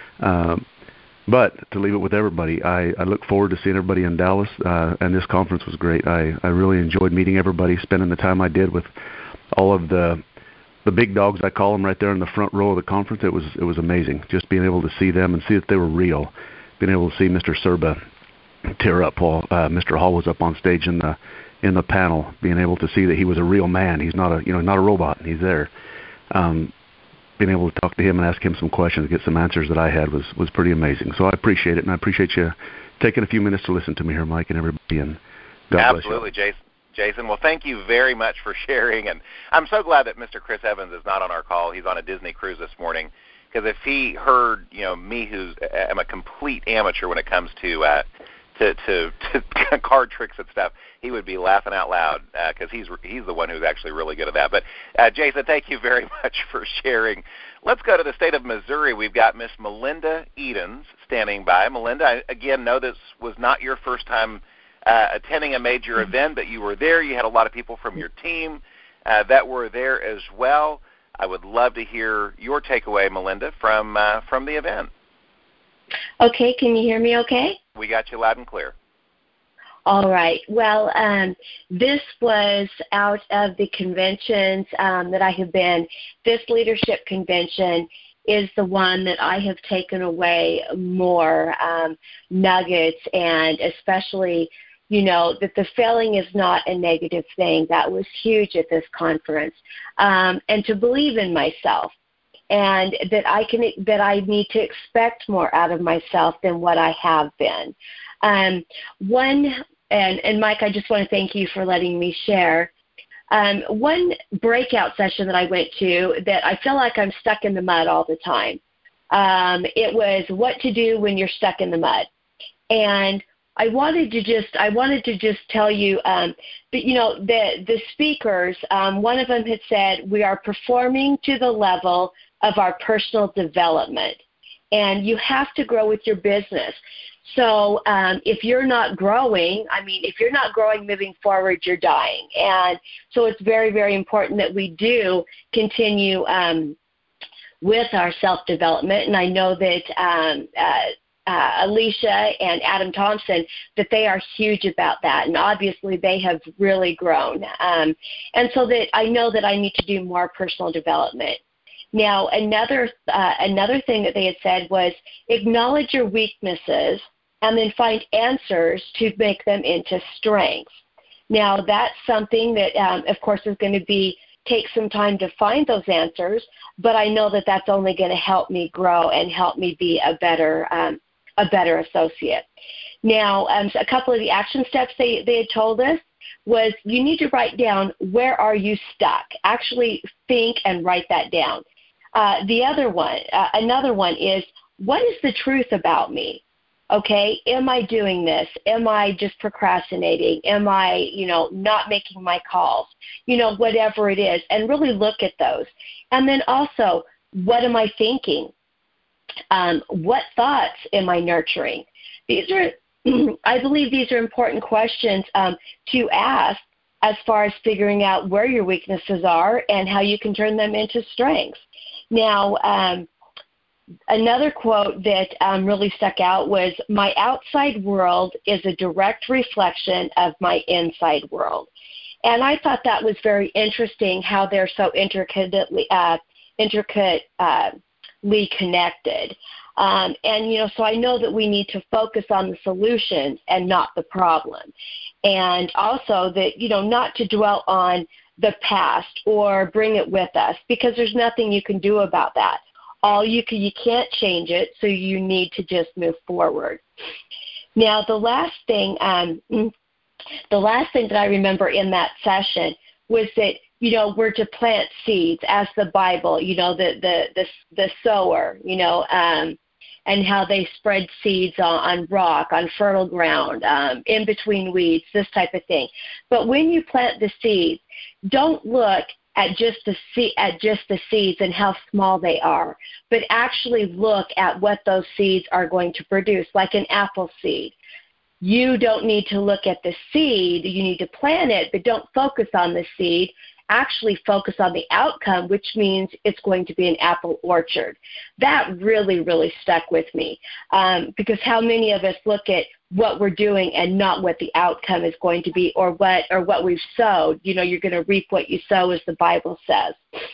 But to leave it with everybody, I look forward to seeing everybody in Dallas, and this conference was great. I really enjoyed meeting everybody, spending the time I did with all of the big dogs, I call them, right there in the front row of the conference. It was amazing, just being able to see them and see that they were real. Being able to see Mr. Serba tear up while Mr. Hall was up on stage in the panel, being able to see that he was a real man. He's not a robot. He's there. Being able to talk to him and ask him some questions, get some answers that I had was pretty amazing. So I appreciate it, and I appreciate you taking a few minutes to listen to me here, Mike, and everybody. And God bless you. Absolutely, Jason. Well, thank you very much for sharing, and I'm so glad that Mr. Chris Evans is not on our call. He's on a Disney cruise this morning, because if he heard, me, who's am a complete amateur when it comes to card tricks and stuff, he would be laughing out loud because he's the one who's actually really good at that. But Jason, thank you very much for sharing. Let's go to the state of Missouri. We've got Miss Melinda Edens standing by. Melinda, I again know this was not your first time attending a major event, but you were there. You had a lot of people from your team that were there as well. I would love to hear your takeaway, Melinda, from the event. Okay, can you hear me okay? We got you loud and clear. All right. Well, this was out of the conventions that I have been. This leadership convention is the one that I have taken away more nuggets, and especially, that the failing is not a negative thing. That was huge at this conference. And to believe in myself, and that I need to expect more out of myself than what I have been. And Mike, I just want to thank you for letting me share. One breakout session that I went to that I feel like I'm stuck in the mud all the time. It was what to do when you're stuck in the mud. And I wanted to just tell you that, the speakers, one of them had said, we are performing to the level of our personal development. And you have to grow with your business. So if you're not growing, moving forward, you're dying. And so it's very, very important that we do continue with our self-development. And I know that Alicia and Adam Thompson, that they are huge about that. And obviously they have really grown. And so that I know that I need to do more personal development. Now, another thing that they had said was acknowledge your weaknesses and then find answers to make them into strengths. Now, that's something that, of course, is going to take some time to find those answers, but I know that that's only going to help me grow and help me be a better associate. Now, a couple of the action steps they had told us was you need to write down where are you stuck. Actually think and write that down. Another one is what is the truth about me? Okay, am I doing this? Am I just procrastinating? Am I, not making my calls? Whatever it is, and really look at those. And then also, what am I thinking? What thoughts am I nurturing? These are, I believe these are important questions to ask as far as figuring out where your weaknesses are and how you can turn them into strengths. Now, another quote that really stuck out was, my outside world is a direct reflection of my inside world. And I thought that was very interesting how they're so intricately connected. And, so I know that we need to focus on the solutions and not the problem. And also that, not to dwell on the past or bring it with us, because there's nothing you can do about that. You can't change it, so you need to just move forward. Now, the last thing that I remember in that session was that, we're to plant seeds as the Bible, the sower, and how they spread seeds on rock, on fertile ground, in between weeds, this type of thing. But when you plant the seeds, don't look at just the seeds and how small they are, but actually look at what those seeds are going to produce, like an apple seed. You don't need to look at the seed. You need to plant it, but don't focus on the seed. Actually focus on the outcome, which means it's going to be an apple orchard. That really, really stuck with me, because how many of us look at what we're doing and not what the outcome is going to be, or what we've sowed. You're going to reap what you sow, as the Bible says.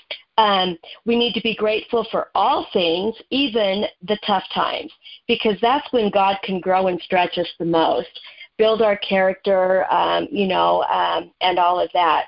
We need to be grateful for all things, even the tough times, because that's when God can grow and stretch us the most, build our character, and all of that.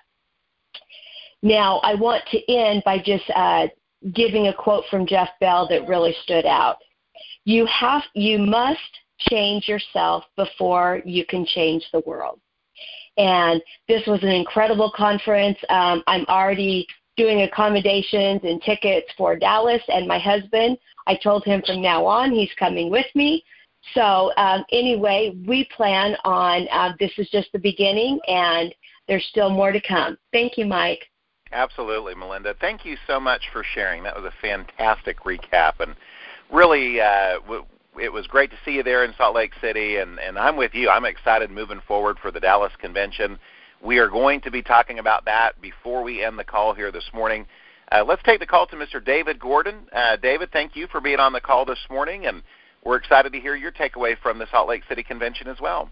Now, I want to end by just giving a quote from Jeff Bell that really stood out. You must change yourself before you can change the world. And this was an incredible conference. I'm already doing accommodations and tickets for Dallas and my husband. I told him from now on he's coming with me. So anyway, we plan on, this is just the beginning, and there's still more to come. Thank you, Mike. Absolutely, Melinda. Thank you so much for sharing. That was a fantastic recap, and really it was great to see you there in Salt Lake City, and I'm with you. I'm excited moving forward for the Dallas convention. We are going to be talking about that before we end the call here this morning. Let's take the call to Mr. David Gordon. David, thank you for being on the call this morning, and we're excited to hear your takeaway from the Salt Lake City convention as well.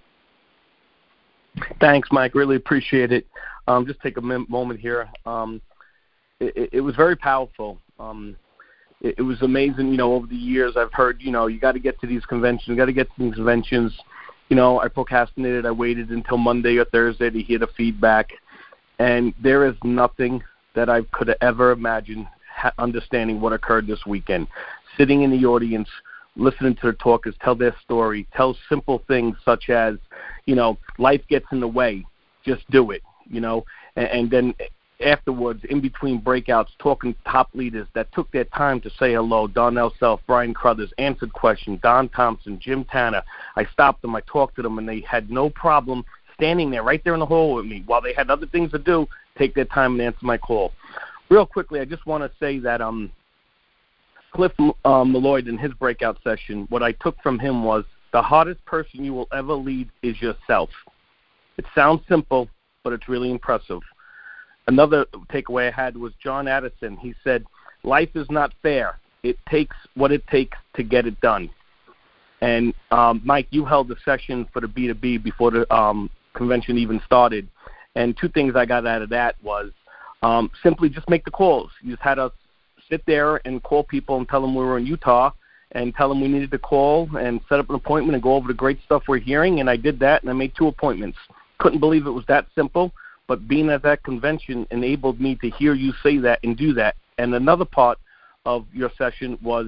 Thanks, Mike. Really appreciate it. Just take a moment here. It was very powerful. it was amazing. You know, over the years I've heard, you know, you got to get to these conventions, You know, I procrastinated. I waited until Monday or Thursday to hear the feedback. And there is nothing that I could have ever imagined understanding what occurred this weekend. Sitting in the audience, listening to the talkers tell their story, tell simple things such as, you know, life gets in the way, just do it, you know, and then afterwards, in between breakouts, talking to top leaders that took their time to say hello. Darnell Self, Brian Crothers, answered questions, Don Thompson, Jim Tanner. I stopped them, I talked to them, and they had no problem standing there right there in the hall with me while they had other things to do, take their time and answer my call. Real quickly, I just want to say that Cliff Malloyd in his breakout session, what I took from him was the hardest person you will ever lead is yourself. It sounds simple, but it's really impressive. Another takeaway I had was John Addison. He said, life is not fair. It takes what it takes to get it done. And, Mike, you held the session for the B2B before the convention even started. And two things I got out of that was simply just make the calls. You just had us sit there and call people and tell them we were in Utah and tell them we needed to call and set up an appointment and go over the great stuff we're hearing. And I did that, and I made 2 appointments. Couldn't believe it was that simple. But being at that convention enabled me to hear you say that and do that. And another part of your session was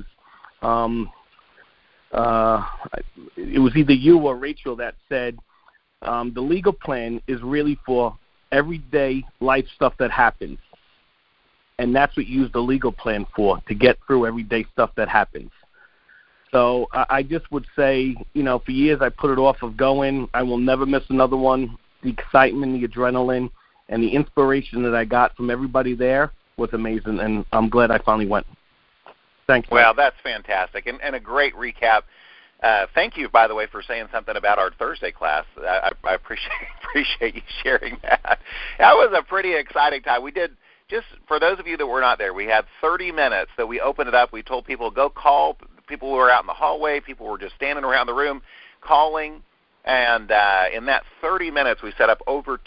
it was either you or Rachel that said the legal plan is really for everyday life stuff that happens. And that's what you use the legal plan for, to get through everyday stuff that happens. So I just would say, you know, for years I put it off of going. I will never miss another one. The excitement, the adrenaline, and the inspiration that I got from everybody there was amazing, and I'm glad I finally went. Thanks. Well, that's fantastic, and a great recap. Thank you, by the way, for saying something about our Thursday class. I appreciate you sharing that. That was a pretty exciting time. We did, just for those of you that were not there, we had 30 minutes that we opened it up. We told people, go call. People who were out in the hallway, people were just standing around the room calling. And in that 30 minutes, we set up over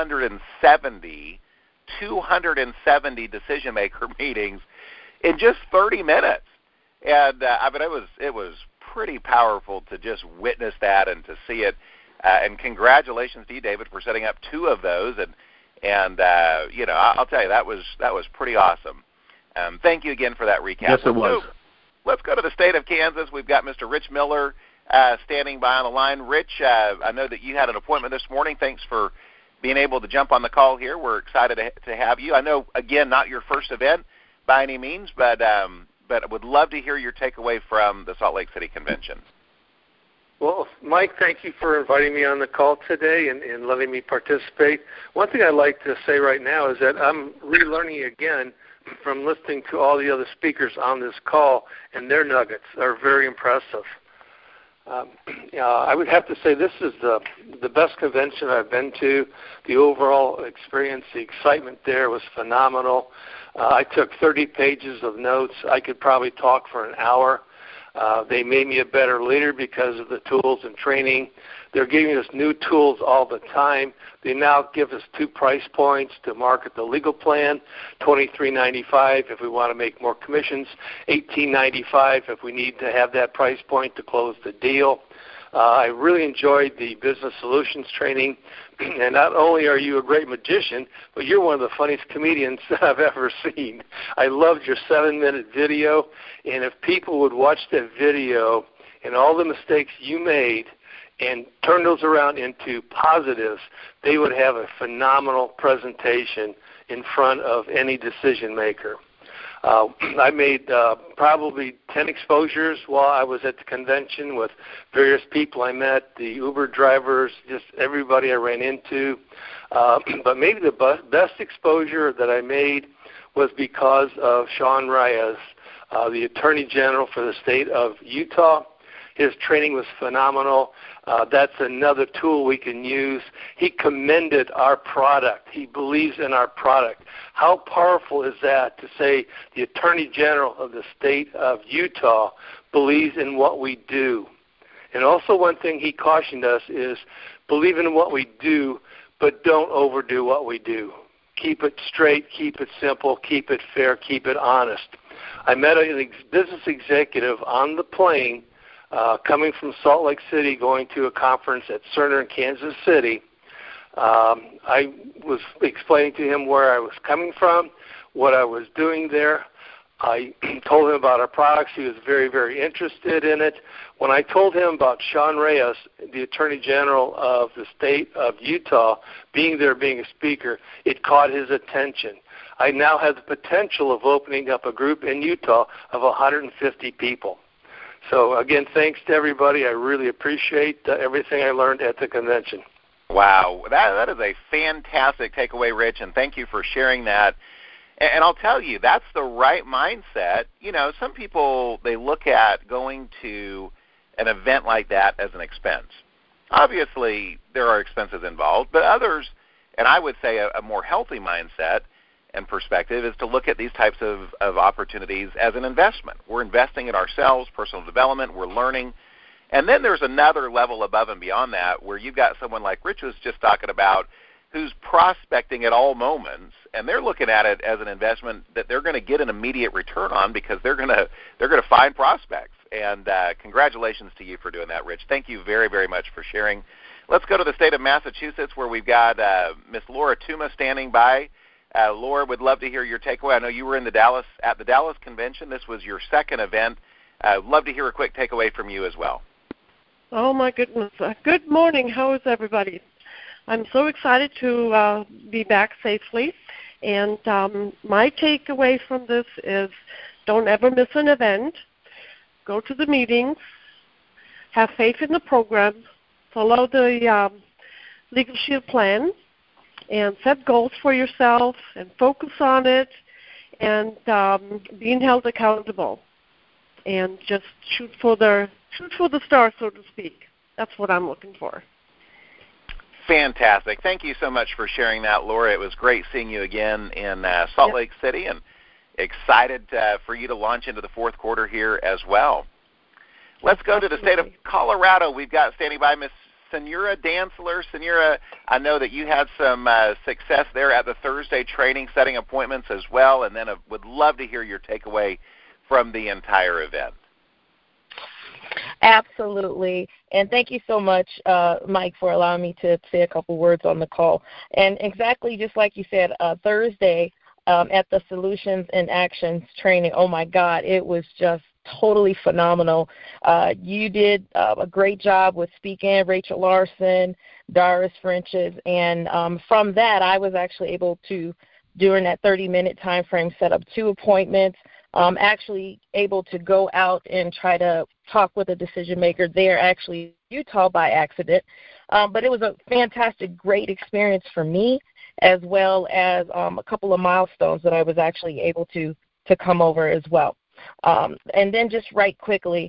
270 decision-maker meetings in just 30 minutes. And I mean, it was pretty powerful to just witness that and to see it. And congratulations to you, David, for setting up 2 of those. And you know, I'll tell you, that was pretty awesome. Thank you again for that recap. Yes, it was. Let's go to the state of Kansas. We've got Mr. Rich Miller standing by on the line. Rich, I know that you had an appointment this morning. Thanks for being able to jump on the call here. We're excited to have you. I know, again, not your first event by any means, but I would love to hear your takeaway from the Salt Lake City Convention. Well, Mike, thank you for inviting me on the call today and letting me participate. One thing I'd like to say right now is that I'm relearning again from listening to all the other speakers on this call, and their nuggets are very impressive. I would have to say this is the best convention I've been to. The overall experience, the excitement there was phenomenal. I took 30 pages of notes. I could probably talk for an hour. They made me a better leader because of the tools and training. They're giving us new tools all the time. They now give us 2 price points to market the legal plan, $23.95 if we want to make more commissions, $18.95 if we need to have that price point to close the deal. I really enjoyed the business solutions training. And not only are you a great magician, but you're one of the funniest comedians I've ever seen. I loved your 7-minute video. And if people would watch that video and all the mistakes you made and turn those around into positives, they would have a phenomenal presentation in front of any decision maker. I made probably 10 exposures while I was at the convention with various people I met, the Uber drivers, just everybody I ran into. But maybe the best exposure that I made was because of Sean Reyes, the Attorney General for the state of Utah. His training was phenomenal. That's another tool we can use. He commended our product. He believes in our product. How powerful is that to say the Attorney General of the state of Utah believes in what we do? And also one thing he cautioned us is believe in what we do, but don't overdo what we do. Keep it straight, keep it simple, keep it fair, keep it honest. I met a business executive on the plane coming from Salt Lake City going to a conference at Cerner in Kansas City. I was explaining to him where I was coming from, what I was doing there. I told him about our products. He was very, very interested in it. When I told him about Sean Reyes, the Attorney General of the state of Utah, being there, being a speaker, it caught his attention. I now have the potential of opening up a group in Utah of 150 people. So, again, thanks to everybody. I really appreciate everything I learned at the convention. Wow, that is a fantastic takeaway, Rich, and thank you for sharing that. And I'll tell you, that's the right mindset. You know, some people, they look at going to an event like that as an expense. Obviously, there are expenses involved, but others, and I would say a more healthy mindset and perspective is to look at these types of opportunities as an investment. We're investing in ourselves, personal development, we're learning. And then there's another level above and beyond that where you've got someone like Rich was just talking about who's prospecting at all moments, and they're looking at it as an investment that they're going to get an immediate return on because they're going to find prospects. And congratulations to you for doing that, Rich. Thank you very, very much for sharing. Let's go to the state of Massachusetts where we've got Miss Laura Tuma standing by. Laura, would love to hear your takeaway. I know you were at the Dallas convention. This was your second event. Love to hear a quick takeaway from you as well. Oh, my goodness. Good morning. How is everybody? I'm so excited to be back safely. And my takeaway from this is don't ever miss an event. Go to the meetings. Have faith in the program. Follow the Legal Shield plan. And set goals for yourself and focus on it and being held accountable. And just shoot for the stars, so to speak. That's what I'm looking for. Fantastic. Thank you so much for sharing that, Laura. It was great seeing you again in Salt Lake City, and excited for you to launch into the fourth quarter here as well. Let's go to the state of Colorado. We've got standing by Miss Senora Dantzler. Senora, I know that you had some success there at the Thursday training, setting appointments as well, and then would love to hear your takeaway from the entire event. Absolutely. And thank you so much, Mike, for allowing me to say a couple words on the call. And exactly just like you said, Thursday at the Solutions and Actions training, oh, my God, it was just totally phenomenal. You did a great job with speaking, Rachel Larson, Doris Frenches, and from that I was actually able to, during that 30-minute time frame, set up 2 appointments, actually able to go out and try to talk with a decision maker there, actually Utah by accident. But it was a fantastic, great experience for me, as well as a couple of milestones that I was actually able to come over as well. And then just right quickly,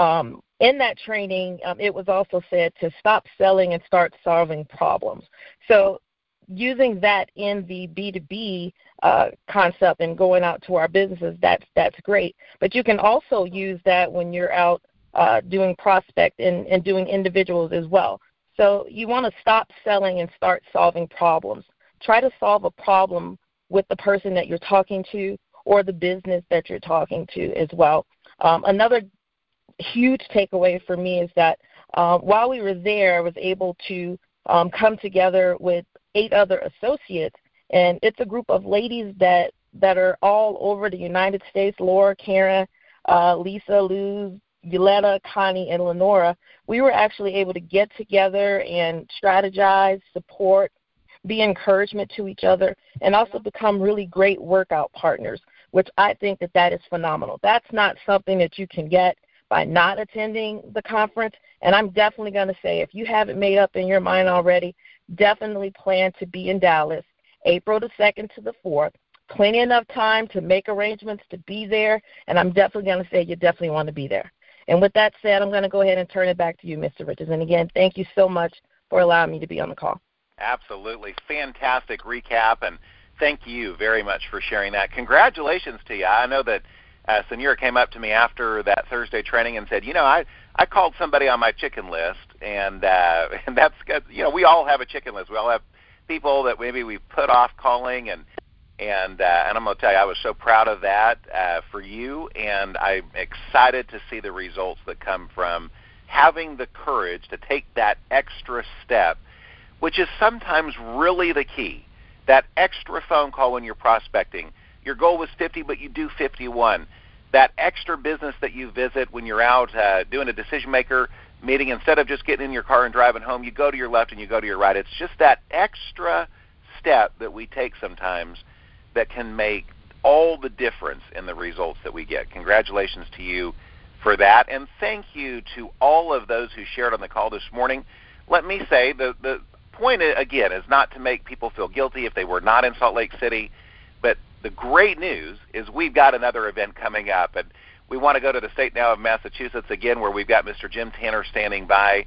in that training, it was also said to stop selling and start solving problems. So using that in the B2B concept and going out to our businesses, that's great. But you can also use that when you're out doing prospect and doing individuals as well. So you want to stop selling and start solving problems. Try to solve a problem with the person that you're talking to or the business that you're talking to as well. Another huge takeaway for me is that while we were there, I was able to come together with 8 other associates, and it's a group of ladies that are all over the United States. Laura, Karen, Lisa, Luz, Yoletta, Connie, and Lenora. We were actually able to get together and strategize, support, be encouragement to each other, and also become really great workout partners, which I think that is phenomenal. That's not something that you can get by not attending the conference, and I'm definitely going to say, if you haven't made up in your mind already, definitely plan to be in Dallas, April the 2nd to the 4th. Plenty enough time to make arrangements to be there, and I'm definitely going to say you definitely want to be there. And with that said, I'm going to go ahead and turn it back to you, Mr. Richards. And again, thank you so much for allowing me to be on the call. Absolutely. Fantastic recap, and thank you very much for sharing that. Congratulations to you. I know that Senora came up to me after that Thursday training and said, I called somebody on my chicken list, and that's good. We all have a chicken list. We all have people that maybe we put off calling, and And I'm going to tell you, I was so proud of that for you, and I'm excited to see the results that come from having the courage to take that extra step, which is sometimes really the key. That extra phone call when you're prospecting. Your goal was 50, but you do 51. That extra business that you visit when you're out doing a decision-maker meeting, instead of just getting in your car and driving home, you go to your left and you go to your right. It's just that extra step that we take sometimes that can make all the difference in the results that we get. Congratulations to you for that, and thank you to all of those who shared on the call this morning. Let me say the point, again, is not to make people feel guilty if they were not in Salt Lake City, but the great news is we've got another event coming up, and we want to go to the state now of Massachusetts again, where we've got Mr. Jim Tanner standing by,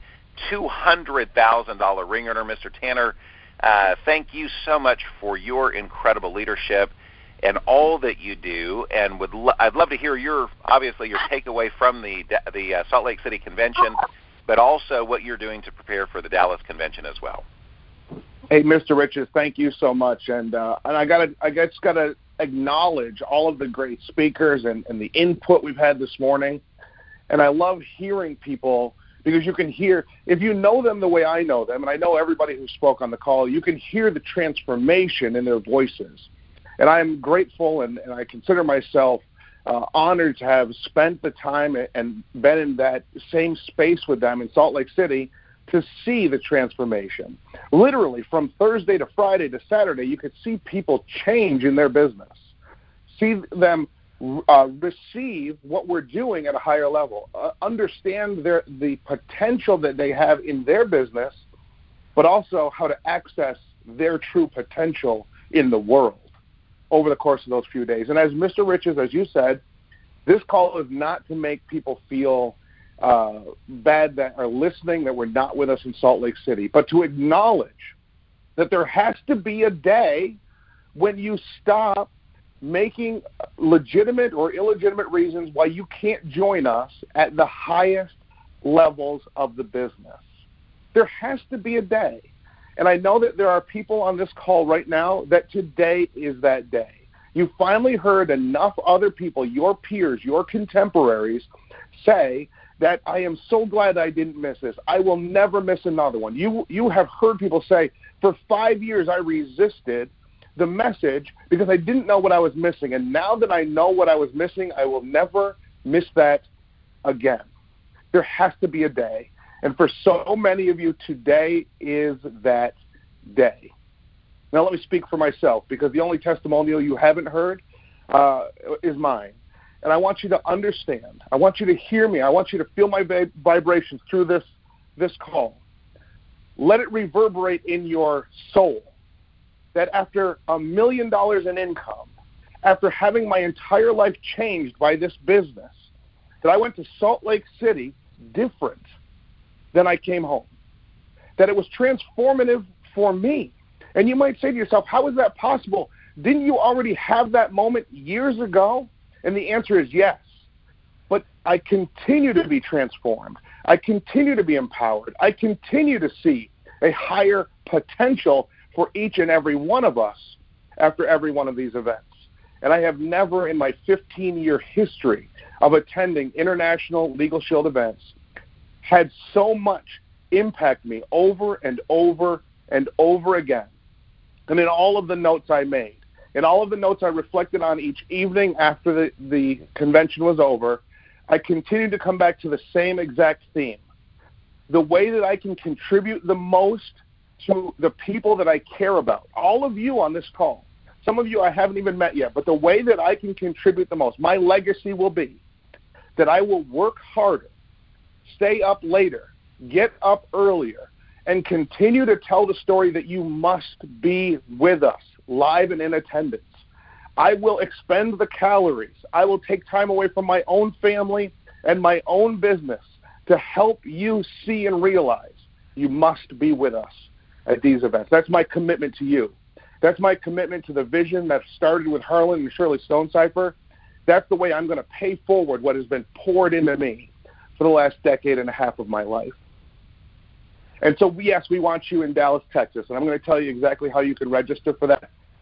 $200,000 ring earner. Mr. Tanner, thank you so much for your incredible leadership and all that you do, and I'd love to hear your takeaway from the Salt Lake City convention, but also what you're doing to prepare for the Dallas convention as well. Hey, Mr. Riches, thank you so much, and I just gotta acknowledge all of the great speakers and the input we've had this morning, and I love hearing people, because you can hear, if you know them the way I know them, and I know everybody who spoke on the call, you can hear the transformation in their voices. And I'm grateful, and I consider myself honored to have spent the time and been in that same space with them in Salt Lake City to see the transformation. Literally, from Thursday to Friday to Saturday, you could see people change in their business, see them receive what we're doing at a higher level, understand the potential that they have in their business, but also how to access their true potential in the world over the course of those few days. And as Mr. Riches, as you said, this call is not to make people feel bad that are listening, that were not with us in Salt Lake City, but to acknowledge that there has to be a day when you stop making legitimate or illegitimate reasons why you can't join us at the highest levels of the business. There has to be a day. And I know that there are people on this call right now that today is that day. You finally heard enough other people, your peers, your contemporaries, say that I am so glad I didn't miss this. I will never miss another one. You have heard people say, for 5 years I resisted the message because I didn't know what I was missing. And now that I know what I was missing, I will never miss that again. There has to be a day. And for so many of you, today is that day. Now let me speak for myself, because the only testimonial you haven't heard is mine. And I want you to understand. I want you to hear me. I want you to feel my vibrations through this call. Let it reverberate in your soul that after $1 million in income, after having my entire life changed by this business, that I went to Salt Lake City different than I came home, that it was transformative for me. And you might say to yourself, how is that possible? Didn't you already have that moment years ago? And the answer is yes. But I continue to be transformed. I continue to be empowered. I continue to see a higher potential for each and every one of us after every one of these events. And I have never in my 15-year history of attending international Legal Shield events had so much impact me over and over and over again. And in all of the notes I made, in all of the notes I reflected on each evening after the convention was over, I continued to come back to the same exact theme. The way that I can contribute the most to the people that I care about, all of you on this call, some of you I haven't even met yet, but the way that I can contribute the most, my legacy will be that I will work harder, stay up later, get up earlier, and continue to tell the story that you must be with us, live and in attendance. I will expend the calories. I will take time away from my own family and my own business to help you see and realize you must be with us at these events. That's my commitment to you. That's my commitment to the vision that started with Harlan and Shirley Stonecipher. That's the way I'm going to pay forward what has been poured into me for the last decade and a half of my life. And so, yes, we want you in Dallas, Texas, and I'm going to tell you exactly how you can register for that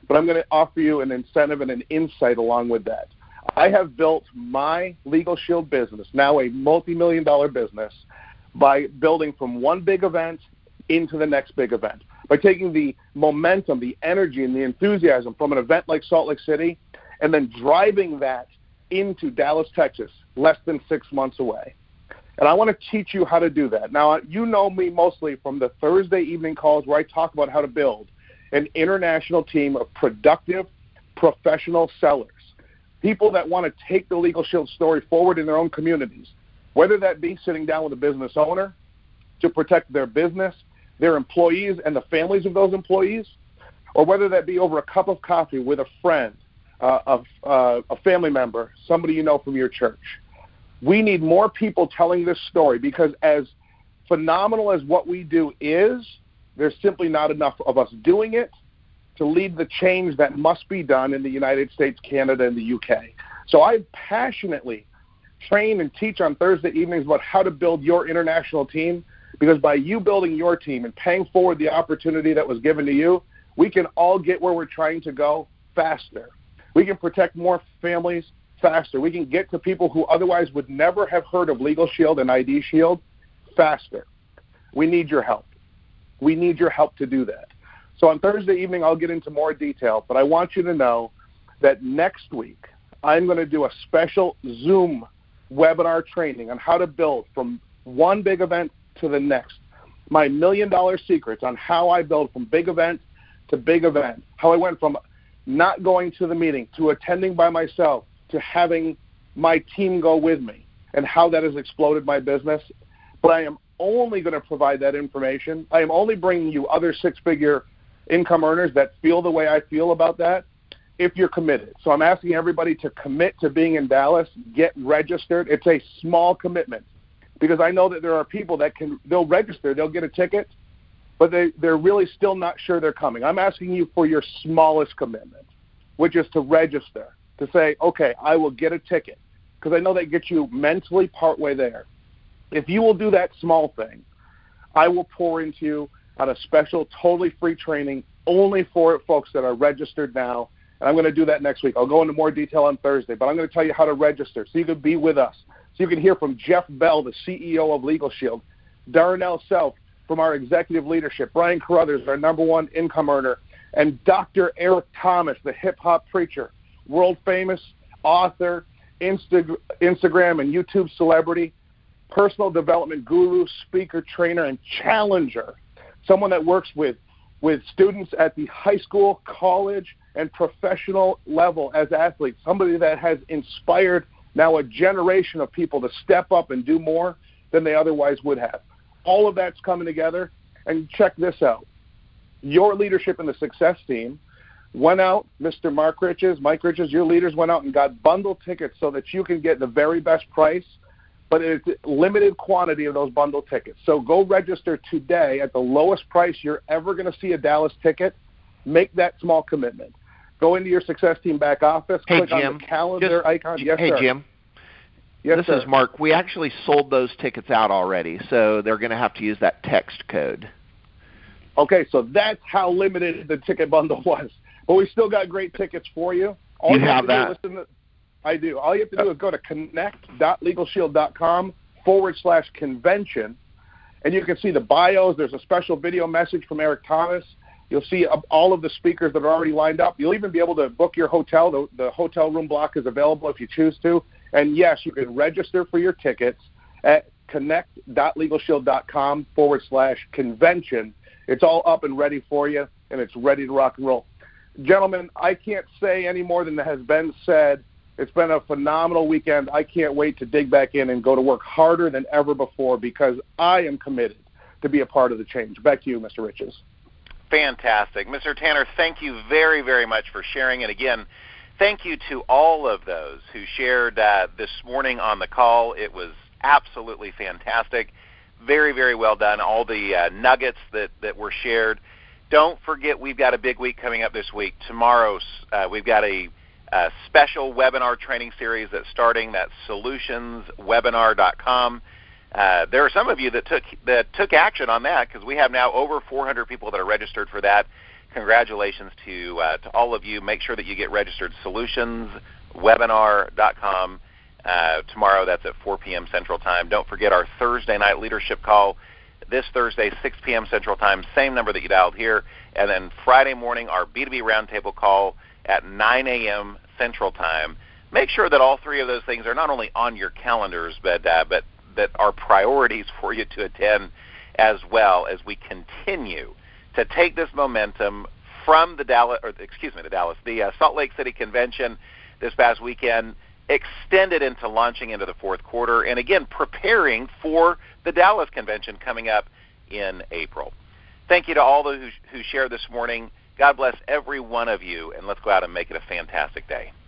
but I'm going to offer you an incentive and an insight along with that. I have built my Legal Shield business, now a multi-million-dollar business, by building from one big event into the next big event, by taking the momentum, the energy, and the enthusiasm from an event like Salt Lake City and then driving that into Dallas, Texas, less than 6 months away. And I want to teach you how to do that. Now, you know me mostly from the Thursday evening calls where I talk about how to build an international team of productive, professional sellers, people that want to take the Legal Shield story forward in their own communities, whether that be sitting down with a business owner to protect their business, their employees, and the families of those employees, or whether that be over a cup of coffee with a friend, a family member, somebody you know from your church. We need more people telling this story because as phenomenal as what we do is, there's simply not enough of us doing it to lead the change that must be done in the United States, Canada, and the UK. So I passionately train and teach on Thursday evenings about how to build your international team, because by you building your team and paying forward the opportunity that was given to you, we can all get where we're trying to go faster. We can protect more families faster. We can get to people who otherwise would never have heard of Legal Shield and ID Shield faster. We need your help. We need your help to do that. So on Thursday evening, I'll get into more detail, but I want you to know that next week, I'm going to do a special Zoom webinar training on how to build from one big event to the next. My $1 million secrets on how I build from big event to big event, how I went from not going to the meeting to attending by myself to having my team go with me, and how that has exploded my business. But I am only going to provide that information. I am only bringing you other six-figure income earners that feel the way I feel about that if you're committed. So I'm asking everybody to commit to being in Dallas, get registered. It's a small commitment because I know that there are people that they'll register, they'll get a ticket, but they're really still not sure they're coming. I'm asking you for your smallest commitment, which is to register, to say, okay, I will get a ticket, because I know that gets you mentally partway there. If you will do that small thing, I will pour into you on a special, totally free training only for folks that are registered now, and I'm going to do that next week. I'll go into more detail on Thursday, but I'm going to tell you how to register so you can be with us, so you can hear from Jeff Bell, the CEO of Legal Shield, Darnell Self from our executive leadership, Brian Carruthers, our #1 income earner, and Dr. Eric Thomas, the hip-hop preacher, world-famous author, Instagram and YouTube celebrity, personal development guru, speaker, trainer, and challenger, someone that works with students at the high school, college, and professional level as athletes, somebody that has inspired now a generation of people to step up and do more than they otherwise would have. All of that's coming together, and check this out. Your leadership in the success team went out, Mr. Mike Riches, your leaders went out and got bundle tickets so that you can get the very best price, but it's a limited quantity of those bundle tickets. So go register today at the lowest price you're ever going to see a Dallas ticket. Make that small commitment. Go into your success team back office, click on the calendar icon. Yes, hey, sir. Jim. Yes, this sir. is Mark. We actually sold those tickets out already, so they're going to have to use that text code. Okay, so that's how limited the ticket bundle was. But we still got great tickets for you. All you have that? I do. All you have to do is go to connect.legalshield.com/convention, and you can see the bios. There's a special video message from Eric Thomas. You'll see all of the speakers that are already lined up. You'll even be able to book your hotel. The hotel room block is available if you choose to. And, yes, you can register for your tickets at connect.legalshield.com/convention. It's all up and ready for you, and it's ready to rock and roll. Gentlemen, I can't say any more than has been said. It's been a phenomenal weekend. I can't wait to dig back in and go to work harder than ever before because I am committed to be a part of the change. Back to you, Mr. Riches. Fantastic. Mr. Tanner, thank you very, very much for sharing. And again, thank you to all of those who shared this morning on the call. It was absolutely fantastic. Very, very well done. All the nuggets that were shared. Don't forget, we've got a big week coming up this week. Tomorrow, we've got a special webinar training series that's starting. That's solutionswebinar.com. There are some of you that took action on that because we have now over 400 people that are registered for that. congratulations to all of you. Make sure that you get registered. Solutionswebinar.com. Tomorrow, that's at 4 p.m. Central Time. Don't forget our Thursday night leadership call this Thursday, 6 p.m. Central Time, same number that you dialed here. And then Friday morning, our B2B Roundtable call at 9 a.m. Central Time. Make sure that all three of those things are not only on your calendars, but that are priorities for you to attend as well, as we continue to take this momentum from the Salt Lake City Convention this past weekend, extend it into launching into the fourth quarter, and again, preparing for the Dallas Convention coming up in April. Thank you to all those who shared this morning. God bless every one of you, and let's go out and make it a fantastic day.